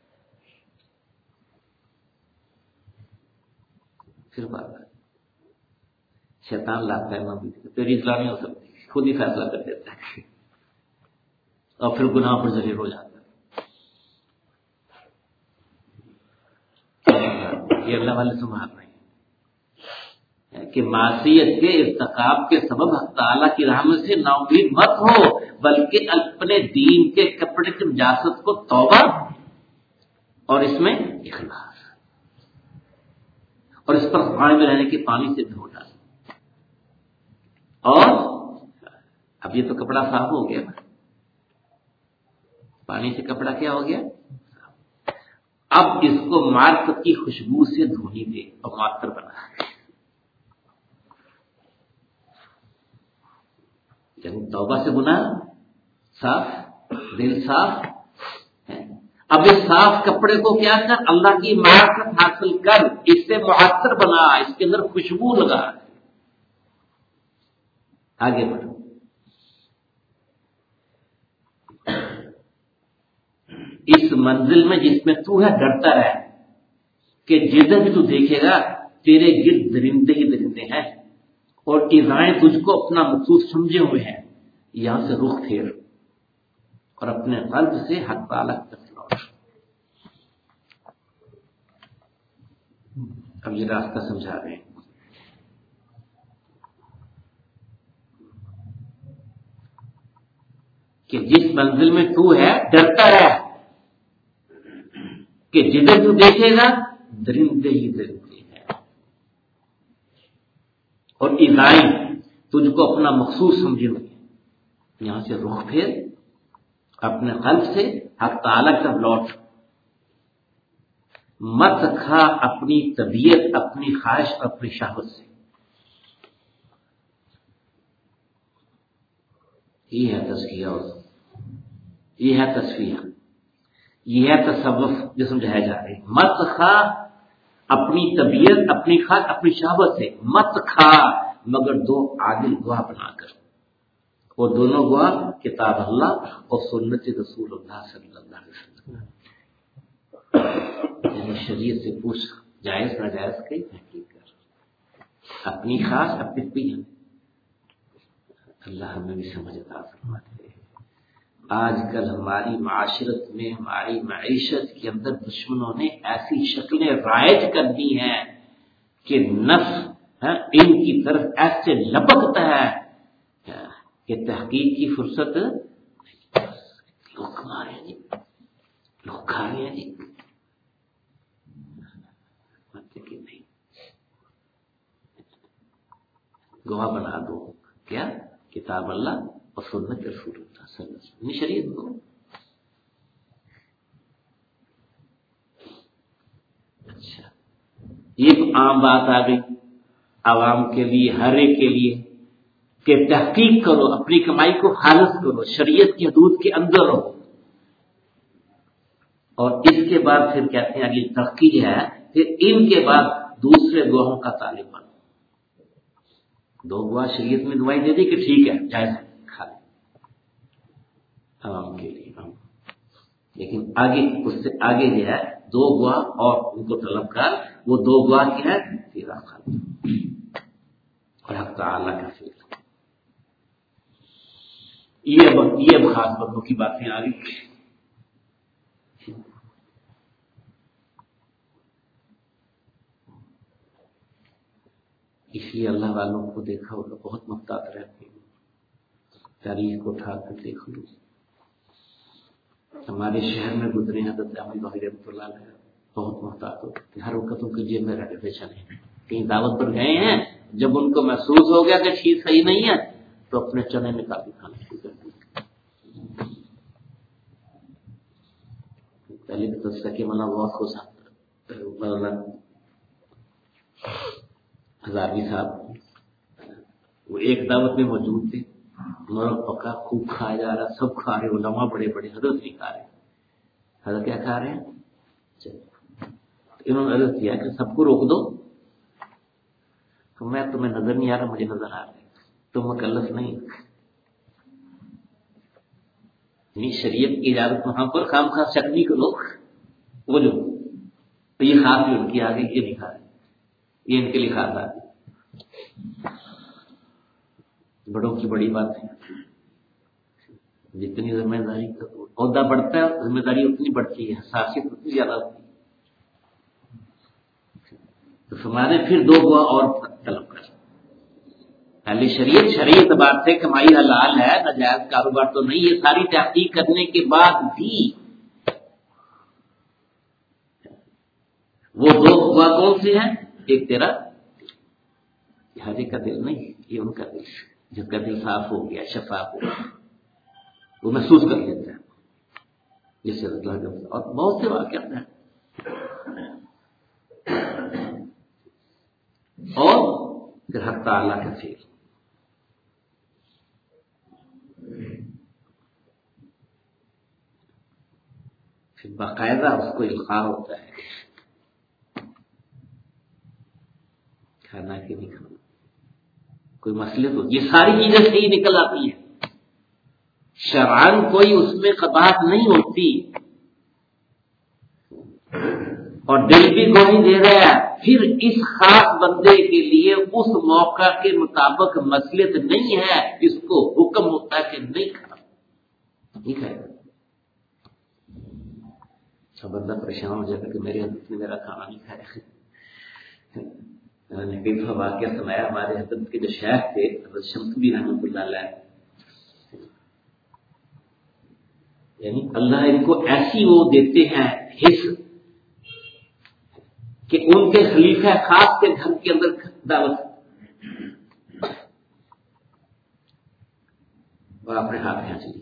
پھر باز آ جائے۔ شیطان لاتا ہے نا امیدی، تیری اصلاح نہیں ہو سکتی، خود ہی فیصلہ کر دیتا ہے اور پھر گناہ پر ذلیل ہو جاتا ہے۔ یہ اللہ والے سنبھال رہے ہیں۔ کہ معصیت کے ارتکاب کے سبب حق تعالیٰ کی رحمت سے نا امید مت ہو، بلکہ اپنے دین کے کپڑے کی نجاست کو توبہ اور اس میں اخلاص اور اس پر قائم رہنے کے پانی سے دھو ڈال. اور اب یہ تو کپڑا صاف ہو گیا نا، پانی سے کپڑا کیا ہو گیا، اب اس کو معرفت کی خوشبو سے دھونی دے اور معطر بنا، یعنی توبہ سے گناہ صاف، دل صاف ہے. اب اس صاف کپڑے کو کیا کر، اللہ کی معرفت حاصل کر، اس سے معطر بنا، اس کے اندر خوشبو لگا. آگے بڑھو. اس منزل میں جس میں تو ہے ڈرتا رہ کہ جدھر بھی تو دیکھے گا تیرے گرد درندے ہی درندے ہیں اور ایذائیں تجھ کو اپنا مقصود سمجھے ہوئے ہیں. یہاں سے رخ پھیر اور اپنے قلب سے حق تعالیٰ کی طرف لوٹ. اب یہ راستہ سمجھا رہے ہیں. کہ جس منزل میں تو ہے ڈرتا رہ کہ جدھر تو دیکھے گا درندے ہی درندے ہیں اور ایذائیں تجھ کو اپنا مقصود سمجھے ہوئے. یہاں سے رخ پھیر اپنے قلب سے حق تعالیٰ کی طرف لوٹ. مت کھا اپنی طبیعت، اپنی خواہش، اپنی شہوت سے. یہ ہے تزکیہ، یہ ہے تصفیہ، یہ ہے تصوف جو سمجھایا جا رہا ہے. مت کھا اپنی طبیعت، اپنی خواہش، اپنی شہوت سے. مت کھا مگر دو عادل گواہ بنا کر. وہ دونوں گواہ کتاب اللہ اور سنت رسول اللہ صلی اللہ علیہ وسلم. یعنی شریعت سے پوچھ، جائز ناجائز کی تحقیق کر، اپنی خاص اپنی بھی. اللہ ہمیں بھی سمجھ عطا فرماتے. آج کل ہماری معاشرت میں، ہماری معیشت کے اندر دشمنوں نے ایسی شکلیں رائج کر دی ہیں کہ نفس ان کی طرف ایسے لپکتا ہے کہ تحقیق کی فرصت لوگ کما رہے ہیں جی، لوگ کھا رہے ہیں جی. نہیں، گواہ بنا دو کیا کتاب اللہ اور سنت رسول اللہ صلی اللہ علیہ وسلم، شریعت کو. اچھا، یہ عام بات آ گئی عوام کے لیے، ہر ایک کے لیے کہ تحقیق کرو، اپنی کمائی کو خالص کرو، شریعت کی حدود کے اندر رہو. اور اس کے بعد پھر کہتے ہیں اگلی ترقی ہے، پھر ان کے بعد دوسرے گواہوں کا طالب بنو. دو گواہ شریعت میں دعائی دے دی کہ ٹھیک ہے جائز ہے، کھا لیں عوام کے لیے. لیکن آگے اس سے آگے جو ہے دو گواہ اور ان کو طلب کر. وہ دو گواہ کیا ہے، تیرا خالق اور حق تعالیٰ کا فعل. یہ یہ خاص بندوں کی باتیں آ گئی. اس لیے اللہ والوں کو دیکھا وہ لوگ بہت محتاط رہتے ہیں. تاریخ کو اٹھا کر دیکھ لو. ہمارے شہر میں گزرے حضرت احمد بھائی رحمۃ اللہ علیہ بہت محتاط ہوتے تھے. ہر وقت ان کی جیب میں رکھے تھے چنے. کہیں دعوت پر گئے ہیں، جب ان کو محسوس ہو گیا کہ چیز صحیح نہیں ہے تو اپنے چنے نکال کے کھانا شروع کر دیا. پہلے تو سکے منا بہت خوش مولانا ہزاروی صاحب وہ ایک دعوت میں موجود تھے. مرغ پکا خوب کھایا جا رہا، سب کھا رہے، علماء بڑے بڑے، حضرت نہیں کھا رہے. حضرت کیا کھا رہے ہیں؟ انہوں نے عرض کیا کہ سب کو روک دو. تو میں تمہیں نظر نہیں آ رہا، مجھے نظر آ رہا ہے، تم مکلف نہیں. یعنی شریعت کی اجازت وہاں پر خام خاص چٹنی کو لوگ وہ جو تو یہ خاص بھی ان کی آ گئی، یہ نہیں کھا رہے، یہ ان کے لیے خاص آ گئی. بڑوں کی بڑی بات ہے. جتنی ذمہ داری عہدہ بڑھتا ہے ذمہ داری اتنی بڑھتی ہے، حساسیت اتنی زیادہ ہوتی ہے. تو ہمارے پھر دو گواہ اور طلب کر. اہل شریعت شرعی اعتبار سے کمائی حلال ہے، ناجائز کاروبار تو نہیں. یہ ساری تحقیق کرنے کے بعد بھی وہ دو ہوا کون سے ہیں؟ ایک تیرا حاجی کا دل نہیں، یہ ان کا دل جس کا دل صاف ہو گیا، شفاف ہو گیا، وہ محسوس کر لیتا ہے جس سے اللہ کا. اور بہت سے واقعات ہیں. اور پھر حق تعالیٰ کا فیل، پھر باقاعدہ اس کو القاء ہوتا ہے کھانا کہ نہیں کھانا، کوئی مسئلے تو یہ ساری چیزیں صحیح نکل آتی ہیں. شرعاً کوئی اس میں قباحت نہیں ہوتی، اور دل بھی گواہی دے رہا ہے. پھر اس خاص بندے کے لیے اس موقع کے مطابق مصلحت نہیں ہے، اس کو حکم ہوتا ہے کہ نہیں کھانا، نہیں کھائے گا. سب بندہ پریشان ہو جاتا کہ میرے حضرت نے میرا کھانا نہیں کھایا. میں نے کئی دفعہ واقعہ سنایا. ہمارے حضرت کے جو شیخ تھے حضرت شمسبی رحمۃ اللہ علیہ، یعنی اللہ ان کو ایسی وہ دیتے ہیں حص کہ ان کے خلیفہ خاص کے گھر کے اندر دعوت اور اپنے ہاتھ میں چلی.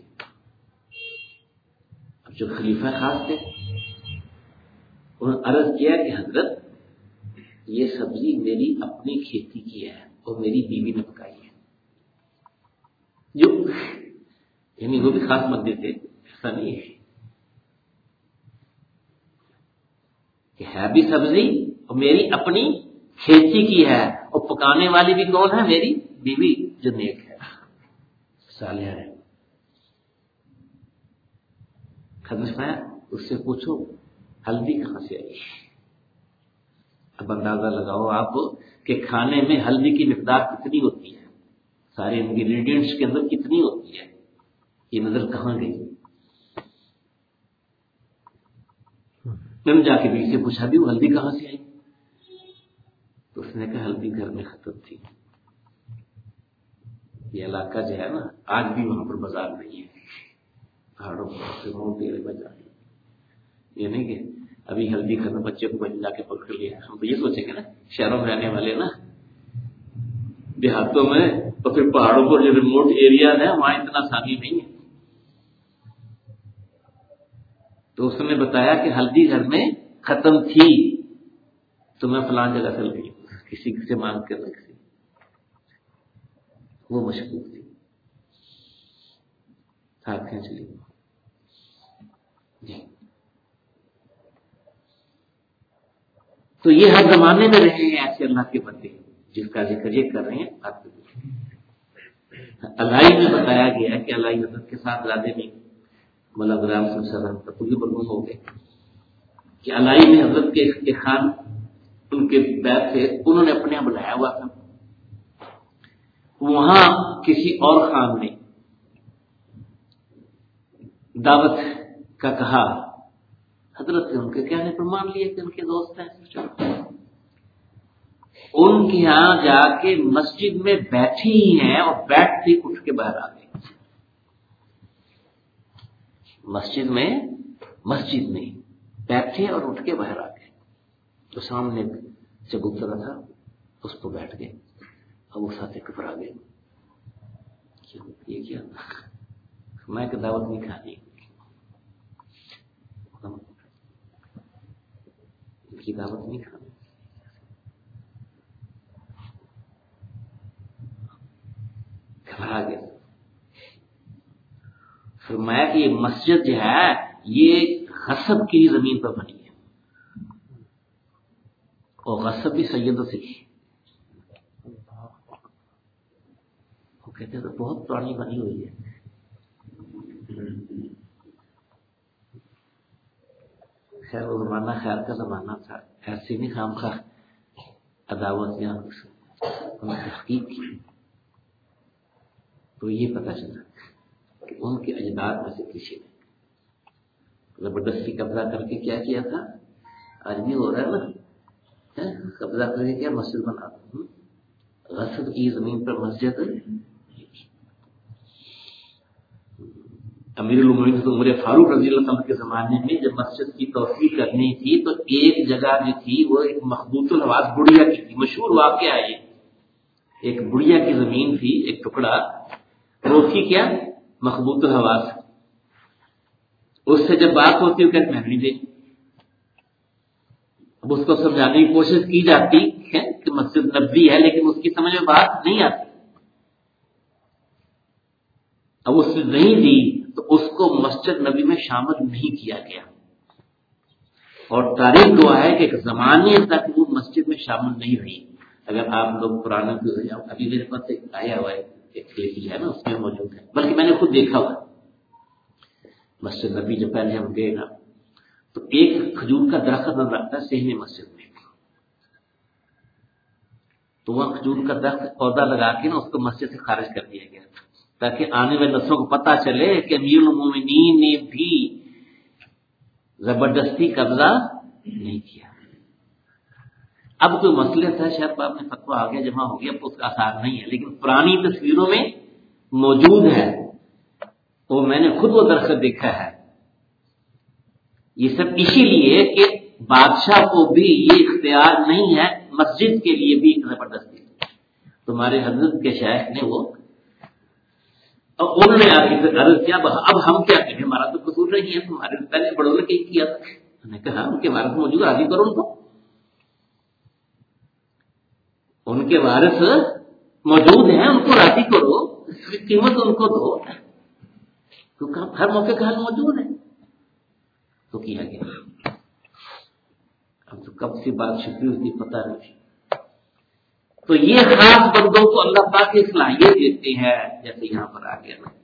اب جو خلیفہ خاص تھے انہوں نے عرض کیا کہ حضرت یہ سبزی میری اپنی کھیتی کی ہے اور میری بیوی نے پکائی ہے. جو یعنی وہ بھی خاص بندے تھے، ایسا نہیں ہے کہ ہے بھی سبزی اور میری اپنی کھیتی کی ہے، اور پکانے والی بھی کون ہے؟ میری بیوی جو نیک ہے، صالحہ ہے. خدمت ہے اس سے پوچھو ہلدی کہاں سے آئی. اب اندازہ لگاؤ آپ کہ کھانے میں ہلدی کی مقدار کتنی ہوتی ہے، سارے انگریڈینٹس کے اندر کتنی ہوتی ہے، یہ نظر کہاں گئی. میں نے جا کے بیوی سے پوچھا بھی وہ ہلدی کہاں سے آئی، تو اس نے کہا ہلدی گھر میں ختم تھی. یہ علاقہ جو ہے نا آج بھی وہاں پر بازار نہیں ہے، پہاڑوں پر بازار. یہ نہیں کہ ابھی ہلدی ختم بچے کو بچ جا کے پکڑ لیا. ہم تو یہ سوچیں گے نا شہروں میں رہنے والے نا، دیہاتوں میں تو پھر پہاڑوں پر جو ریموٹ ایریا ہے وہاں اتنا آسانی نہیں ہے. تو اس نے بتایا کہ ہلدی گھر میں ختم تھی تو میں فلان جگہ چل گئی کسی سے مانگ کر رکھ سی، وہ مشکوک تھی. ساتھ کھینچ لی. جی تو یہ ہر زمانے میں رہے ہیں ایسے اللہ کے بندے جس کا ذکر یہ کر رہے ہیں. الائی میں بتایا گیا ہے کہ الائی حضرت کے ساتھ رادے میں مولا غلام صلی اللہ علیہ وسلم مرحوم ہو گئے کہ الائی میں حضرت کے خان ان کے بیت تھے، انہوں نے اپنے یہاں بلایا ہوا تھا. وہاں کسی اور خان نے دعوت کا کہا، حضرت نے ان کے کہنے پر مان لیا کہ ان کے دوست ہیں. ان کے یہاں جا کے مسجد میں بیٹھے ہی ہیں اور بیٹھتے اٹھ کے باہر آ گئے. مسجد میں مسجد میں بیٹھے اور اٹھ کے باہر آ گئے. تو سامنے چبوترا تھا اس پر بیٹھ گئے اور وہ ساتھ گھبرا گئے. یہ کیا؟ میں کہ دعوت نہیں کھانی کی دعوت نہیں کھانی. گھبرا گئے. فرمایا کہ یہ مسجد جو ہے یہ غصب کی زمین پر بنی ہے، اور غصب بھی سیدوں سے کی. وہ کہتے ہیں تو بہت پرانی بنی ہوئی ہے. خیر وہ زمانہ خیر کا زمانہ تھا، ایسے نہیں خام خواہ عداوت یا تحقیق کی. تو یہ پتہ چلا کہ ان کے اجداد میں سے کسی نے زبردستی قبضہ کر کے کیا کیا تھا. آج بھی ہو رہا ہے نا، قبضہ کر کے کیا مسجد بنا دو، غصب کی زمین پر مسجد. امیر المومنین عمر فاروق رضی اللہ عنہ کے زمانے میں جب مسجد کی توسیع کرنی تھی تو ایک جگہ جو تھی وہ ایک مخبوط الحواس بڑیا کی تھی. مشہور واقعہ ہے یہ. ایک بڑیا کی زمین تھی، ایک ٹکڑا، وہ تھی کیا؟ مخبوط الحواس. اس سے جب بات ہوتی ہے کہ میں نہیں دیں. اب اس کو سمجھانے کی کوشش کی جاتی ہے کہ مسجد نبوی ہے، لیکن اس کی سمجھ میں بات نہیں آتی. اب اس نے نہیں دی تو اس کو مسجد نبی میں شامل نہیں کیا گیا. اور تاریخ گواہ ہے کہ ایک زمانے تک وہ مسجد میں شامل نہیں رہی. اگر آپ لوگ پرانے ابھی میرے پاس ایک آیا ہوا ہے ایک کلپ جو ہے نا اس میں موجود ہے، بلکہ میں نے خود دیکھا ہوا. مسجد نبی جب پہلے ہم گئے نا تو ایک کھجور کا درخت نظر آتا ہے صحیح مسجد میں. تو وہ کھجور کا درخت پودا لگا کے نا اس کو مسجد سے خارج کر دیا گیا تاکہ آنے والے نسلوں کو پتا چلے کہ امیر المومنین نے بھی زبردستی قبضہ نہیں کیا. اب کوئی مسئلہ تھا، شاید بعد میں فتویٰ آ گیا، جمع ہو گیا، اب اس کا آثار نہیں ہے، لیکن پرانی تصویروں میں موجود ہے. وہ میں نے خود وہ درخت دیکھا ہے. یہ سب اسی لیے کہ بادشاہ کو بھی یہ اختیار نہیں ہے، مسجد کے لیے بھی زبردستی. تمہارے حضرت کے شیخ نے وہ اور انہوں نے آگے سے عرض کیا اب ہم کیا کریں، ہمارا تو قصور نہیں ہے، تمہارے پہلے بڑوں نے کہیں کیا تھا. میں نے کہا ان کے وارث موجود، راضی کرو ان کو. ان کے وارث موجود ہیں، ان کو راضی کرو، اس کی قیمت ان کو دو، کیونکہ ہر موقع کا حل موجود ہے. تو کیا گیا. اب تو کب سی بات چھپی ہوتی پتہ نہیں. تو یہ خاص بندوں کو اللہ پاک کی صلاحیت دیتے ہیں، جیسے یہاں پر آ گیا نا.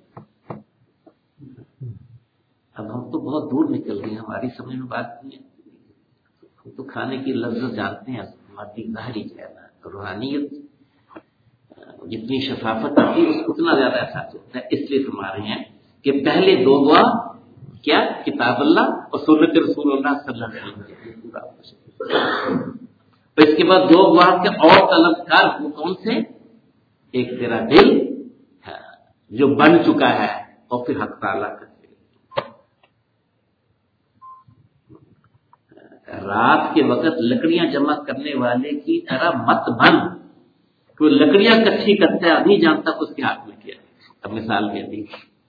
اب ہم تو بہت دور نکل گئے، ہماری سمجھ میں بات نہیں ہے. ہم تو کھانے کی لذت جانتے ہیں، مادی ظاہری جو ہے نا. روحانیت جتنی شفافت آتی ہے اس اتنا زیادہ احساس ہوتا ہے. اس لیے فرما رہے ہیں کہ پہلے دو دعا کیا؟ کتاب اللہ اور سنت رسول اللہ صلی اللہ علیہ وسلم. اس کے بعد دو دعا کے اور طلبکار وہ کون سے؟ ایک تیرا دل جو بن چکا ہے، اور پھر حق تعالیٰ کا دل. رات کے وقت لکڑیاں جمع کرنے والے کی طرح مت بن. کوئی لکڑیاں کچھی کرتا ہے نہیں جانتا کہ اس کے ہاتھ میں کیا. اب مثال میں دی،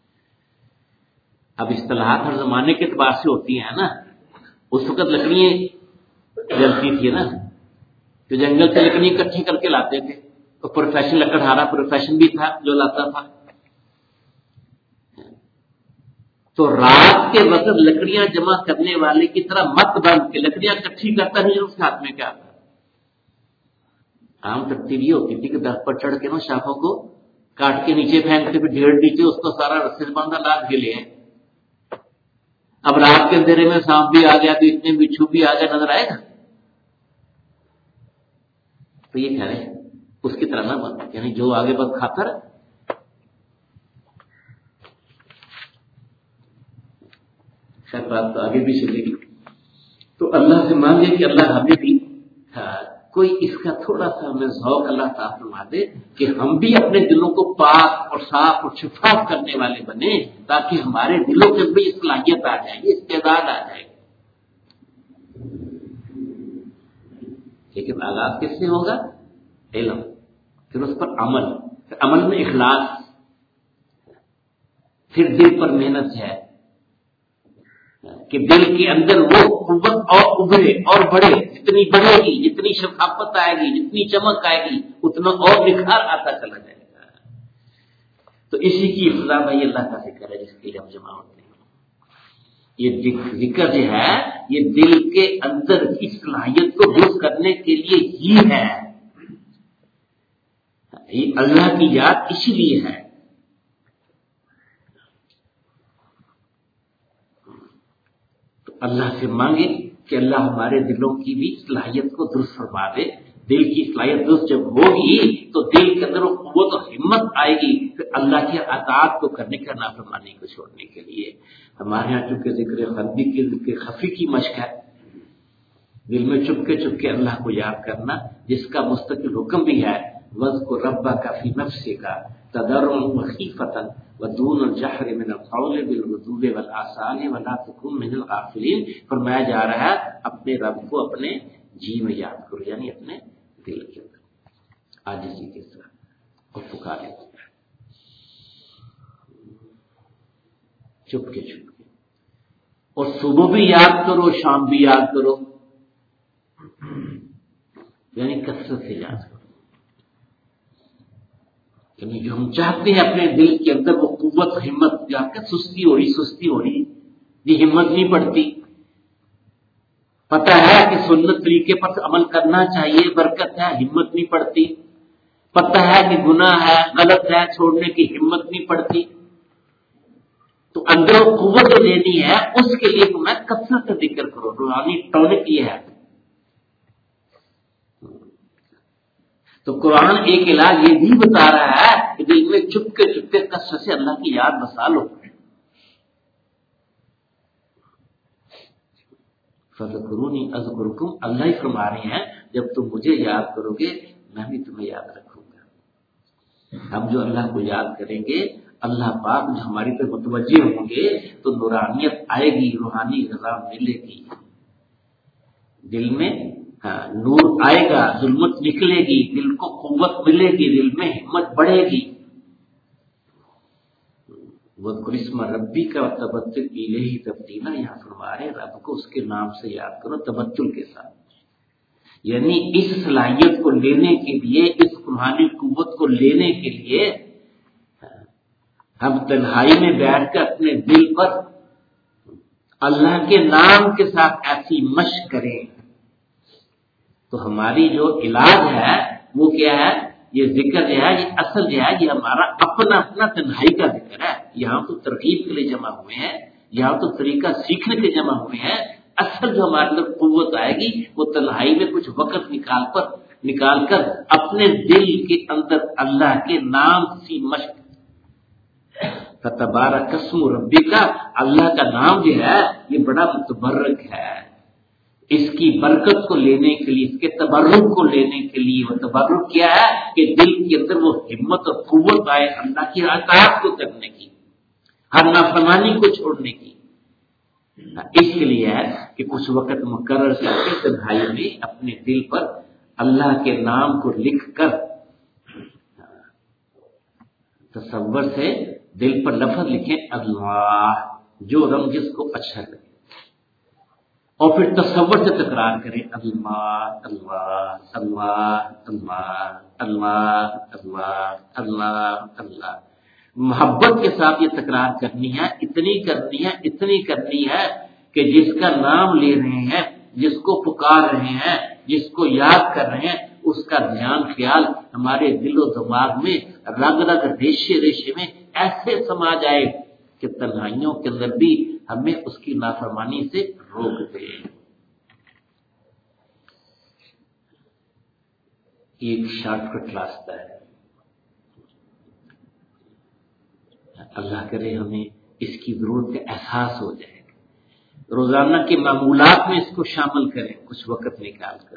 اب اصطلاحات ہر زمانے کے اعتبار سے ہوتی ہیں نا. اس وقت لکڑیاں جلتی تھی نا، جو جنگل سے لکڑیاں اکٹھی کر کے لاتے تھے. تو پروفیشن لکڑہارا پروفیشن بھی تھا جو لاتا تھا. تو رات کے وقت لکڑیاں جمع کرنے والے کی طرح مت بن کے لکڑیاں اکٹھی کرتا نہیں اس کے ہاتھ میں کیا تھا. عام ترتیب یہ ہوتی تھی کہ درخت پر چڑھ کے نا شاخوں کو کاٹ کے نیچے پھینکتے، پھر ڈھیر نیچے اس کو سارا رسے سے باندھا لاد کے لیے. اب رات کے اندھیرے میں سانپ بھی آ گیا تو اتنے بچھو بھی آ گیا، نظر آئے گا؟ تو یہ کہہ رہے ہیں اس کی طرح نہ بن، یعنی جو آگے بس کھاتا رہے. خیر بات تو آگے بھی چلے گی. تو اللہ سے مانگے کہ اللہ ہمیں بھی کوئی اس کا تھوڑا سا ہمیں ذوق اللہ تعالیٰ فرما دے کہ ہم بھی اپنے دلوں کو پاک اور صاف اور شفاف کرنے والے بنے، تاکہ ہمارے دلوں کے بھی صلاحیت آ جائے گی، استعداد آ جائے گی. لیکن آغاز کس سے ہوگا؟ علم، پھر اس پر عمل، پھر عمل میں اخلاص، پھر دل پر محنت ہے کہ دل کے اندر وہ قوت اور ابھرے اور بڑھے. جتنی بڑھے گی، جتنی شفافت آئے گی، جتنی چمک آئے گی، اتنا اور نکھار آتا چلا جائے گا. تو اسی کی ابتدا بھائی اللہ کا ذکر ہے جس کے لیے ہم جمع ہوتے ہیں. یہ ذکر جو ہے یہ دل کے اندر کی صلاحیت کو درست کرنے کے لیے ہی ہے. یہ اللہ کی یاد اسی لیے ہے. اللہ سے مانگے کہ اللہ ہمارے دلوں کی بھی صلاحیت کو درست فرما دے. دل کی صلاحیت درست جب ہوگی تو دل کے اندر قوت اور ہمت آئے گی پھر اللہ کے اطاعت کو کرنے کا، نافرمانی کو چھوڑنے کے لیے. ہمارے یہاں چونکہ ذکر قلبی کی ذکر خفی کی مشق ہے، دل میں چپ کے چپ کے اللہ کو یاد کرنا، جس کا مستقل حکم بھی ہے وَاذْكُرْ رَبَّكَ فِي نَفْسِكَ تَضَرُّعًا وَخِيفَةً وَدُونَ الْجَهْرِ مِنَ الْقَوْلِ بِالْغُدُوِّ وَالْآصَالِ وَلَا تَكُن مِّنَ الْغَافِلِينَ۔ فرمایا جا رہا ہے اپنے رب کو اپنے جی میں یاد کرو، یعنی اپنے دل کے اندر عاجزی کے ساتھ، اور پکارے چپ کے چپ کے، اور صبح بھی یاد کرو شام بھی یاد کرو، یعنی کثرت سے یاد کرو۔ یعنی جو ہم چاہتے ہیں اپنے دل کے اندر وہ قوت ہمت، جا کے سستی ہو رہی سستی ہو رہی یہ ہمت نہیں پڑتی، پتہ ہے کہ سنت طریقے پر عمل کرنا چاہیے، برکت ہے، ہمت نہیں پڑتی، پتہ ہے کہ گناہ ہے غلط ہے چھوڑنے کی ہمت نہیں پڑتی، تو اندر وہ قوت جو لینی ہے اس کے لیے میں کثرت سے ذکر کرو، روحانی ٹونک یہ ہے۔ تو قرآن ایک علاج یہ بھی بتا رہا ہے کہ دل میں چپ کے چپ کے کثرت سے اللہ کی یاد بسا لو۔ فَاذْكُرُونِی اذْکُرکم، اللہ ہی فرما رہے ہیں جب تم مجھے یاد کرو گے میں بھی تمہیں یاد رکھوں گا۔ ہم جو اللہ کو یاد کریں گے، اللہ پاک جو ہماری پہ متوجہ ہوں گے تو نورانیت آئے گی، روحانی غذا ملے گی، دل میں ہاں نور آئے گا، ظلمت نکلے گی، دل کو قوت ملے گی، دل میں ہمت بڑھے گی۔ وَاذْکُرِ اسْمَ رَبِّکَ وَتَبَتَّلْ اِلَیْہِ تَبْتِیلًا، یہاں فرما رہے رب کو اس کے نام سے یاد کرو تبتل کے ساتھ، یعنی اس صلاحیت کو لینے کے لیے، اس روحانی قوت کو لینے کے لیے ہم تنہائی میں بیٹھ کر اپنے دل پر اللہ کے نام کے ساتھ ایسی مشق کریں، تو ہماری جو علاج ہے وہ کیا ہے؟ یہ ذکر جو ہے، یہ اصل جو ہے یہ ہمارا اپنا اپنا تنہائی کا ذکر ہے۔ یہاں تو ترغیب کے لیے جمع ہوئے ہیں، یہاں تو طریقہ سیکھنے کے جمع ہوئے ہیں۔ اصل جو ہمارے اندر قوت آئے گی وہ تنہائی میں کچھ وقت نکال پر نکال کر اپنے دل کے اندر اللہ کے نام سی مشق۔ تبارک اسم ربک، اللہ کا نام جو ہے یہ بڑا متبرک ہے، اس کی برکت کو لینے کے لیے، اس کے تبرک کو لینے کے لیے، وہ تبرک کیا ہے کہ دل کے اندر وہ ہمت اور قوت آئے اللہ کی اطاعت کو کرنے کی، ہر نافرمانی کو چھوڑنے کی۔ اس کے لیے ہے کہ کچھ وقت مقرر کر کے تنہائی میں اپنے دل پر اللہ کے نام کو لکھ کر تصور سے دل پر لفظ لکھیں اللہ، جو رنگ جس کو اچھا لگے، اور پھر تصور سے تکرار کریں اللہ اللہ اللہ اللہ اللہ اللہ اللہ اللہ۔ محبت کے ساتھ یہ تکرار کرنی ہے، اتنی کرنی ہے اتنی کرنی ہے کہ جس کا نام لے رہے ہیں، جس کو پکار رہے ہیں، جس کو یاد کر رہے ہیں، اس کا دھیان خیال ہمارے دل و دماغ میں رگ رگ ریشے ریشے میں ایسے سما جائے کہ تنہائیوں کے اندر بھی ہمیں اس کی نافرمانی سے روک دے۔ ایک شارٹ کٹ راستہ ہے، اللہ کرے ہمیں اس کی ضرورت کا احساس ہو جائے، روزانہ کے معمولات میں اس کو شامل کریں کچھ وقت نکال کر۔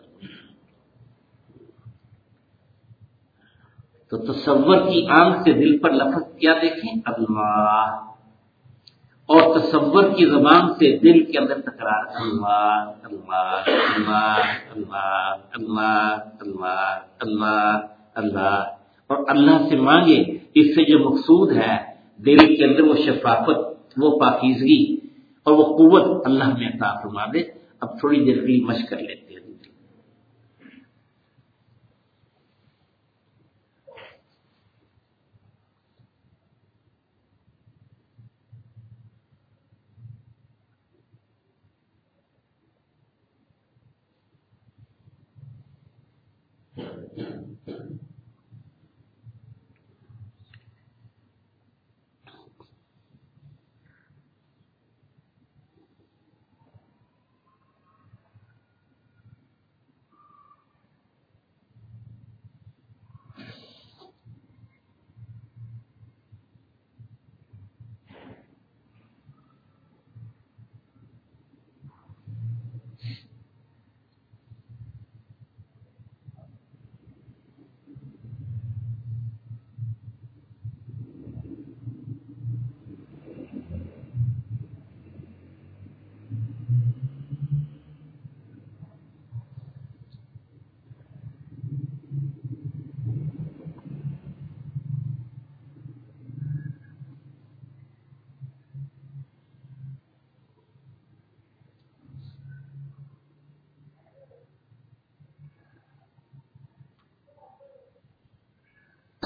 تو تصور کی آنکھ سے دل پر لفظ کیا دیکھیں اللہ، اور تصور کی زبان سے دل کے اندر تکرار اللہ اللہ اللہ اللہ اللہ اللہ اللہ اللہ، اور اللہ سے مانگے اس سے جو مقصود ہے دل کے اندر وہ شفافت، وہ پاکیزگی اور وہ قوت اللہ میں عطا فرما دے۔ اب تھوڑی دیر کی مشق کر لیتے ہیں۔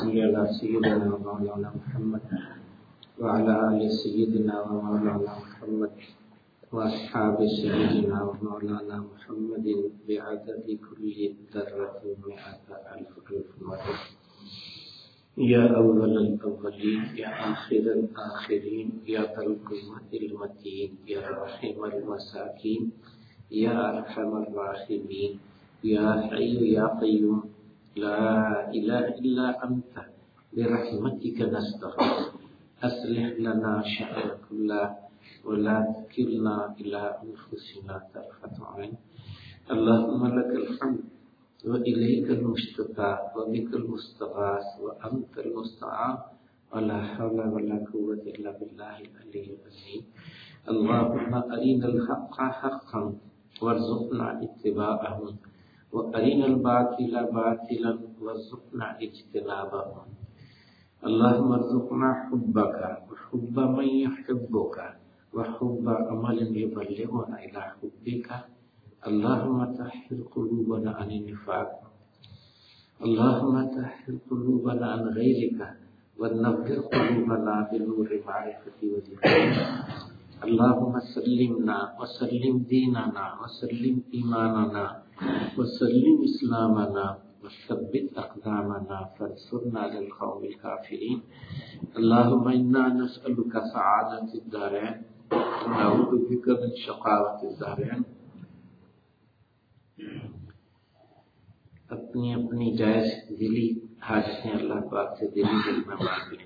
صل على سيدنا ومولانا محمد وعلى آل سيدنا ومولانا محمد وأصحاب سيدنا ومولانا محمد بعدد كل ذرة مئة ألف ألف مرة. يا أول الأولين يا آخر الآخرين يا ذا القوة المتين يا رحيم المساكين يا أرحم الراحمين يا حي يا قيوم لا إله إلا أنت برحمتك نستغيث أصلح لنا شأن كله ولا تكلنا إلى أنفسنا طرفة عين. اللهم لك الحمد وإليك المشتكى وبك المستغاث وأنت المستعان ولا حول ولا قوة إلا بالله العلي العظيم. اللهم أرنا الحق حقا وارزقنا اتباعه وأرنا الباطل باطلا وارزقنا اجتنابه. اللهم ارزقنا حبك وحب من يحبك وحب عمل يبلغنا إلى حبك. اللهم طهر قلوبنا عن النفاق اللهم طهر قلوبنا عن غيرك ونور قلوبنا بنور معرفة وذكرك. اللهم سلمنا وسلم ديننا وسلم إيماننا وسلم إسلامنا وثبت أقدامنا فانصرنا على القوم الكافرين. اللهم إنا نسألك سعادة الدارين ونعوذ بك من شقاوة الدارين. اپنی اپنی جائز دلی حاجتیں اللہ پاک سے دلی دل میں مانگ لیں.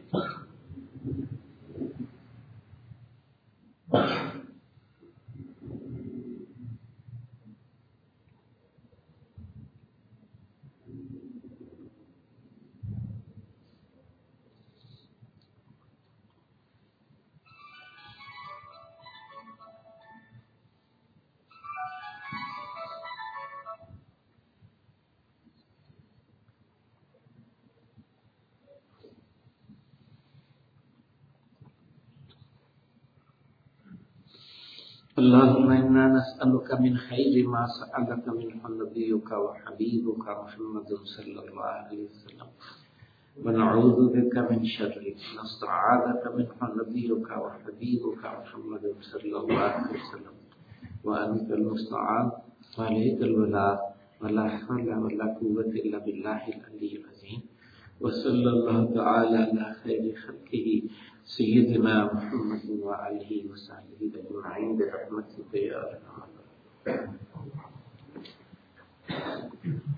اللهم إنا نسألك من خير ما سألك منه نبيك وحبيبك محمد صلى الله عليه وسلم ونعوذ بك من شر ما استعاذك منه نبيك وحبيبك محمد صلى الله عليه وسلم وأنت المستعان وعليك الولاء ولا حول ولا قوة إلا بالله العلي العظيم. وصلى الله تعالى على خير خلقه سيدنا محمد وآله وصحبه أجمعين برحمتك يا أرحم الراحمين.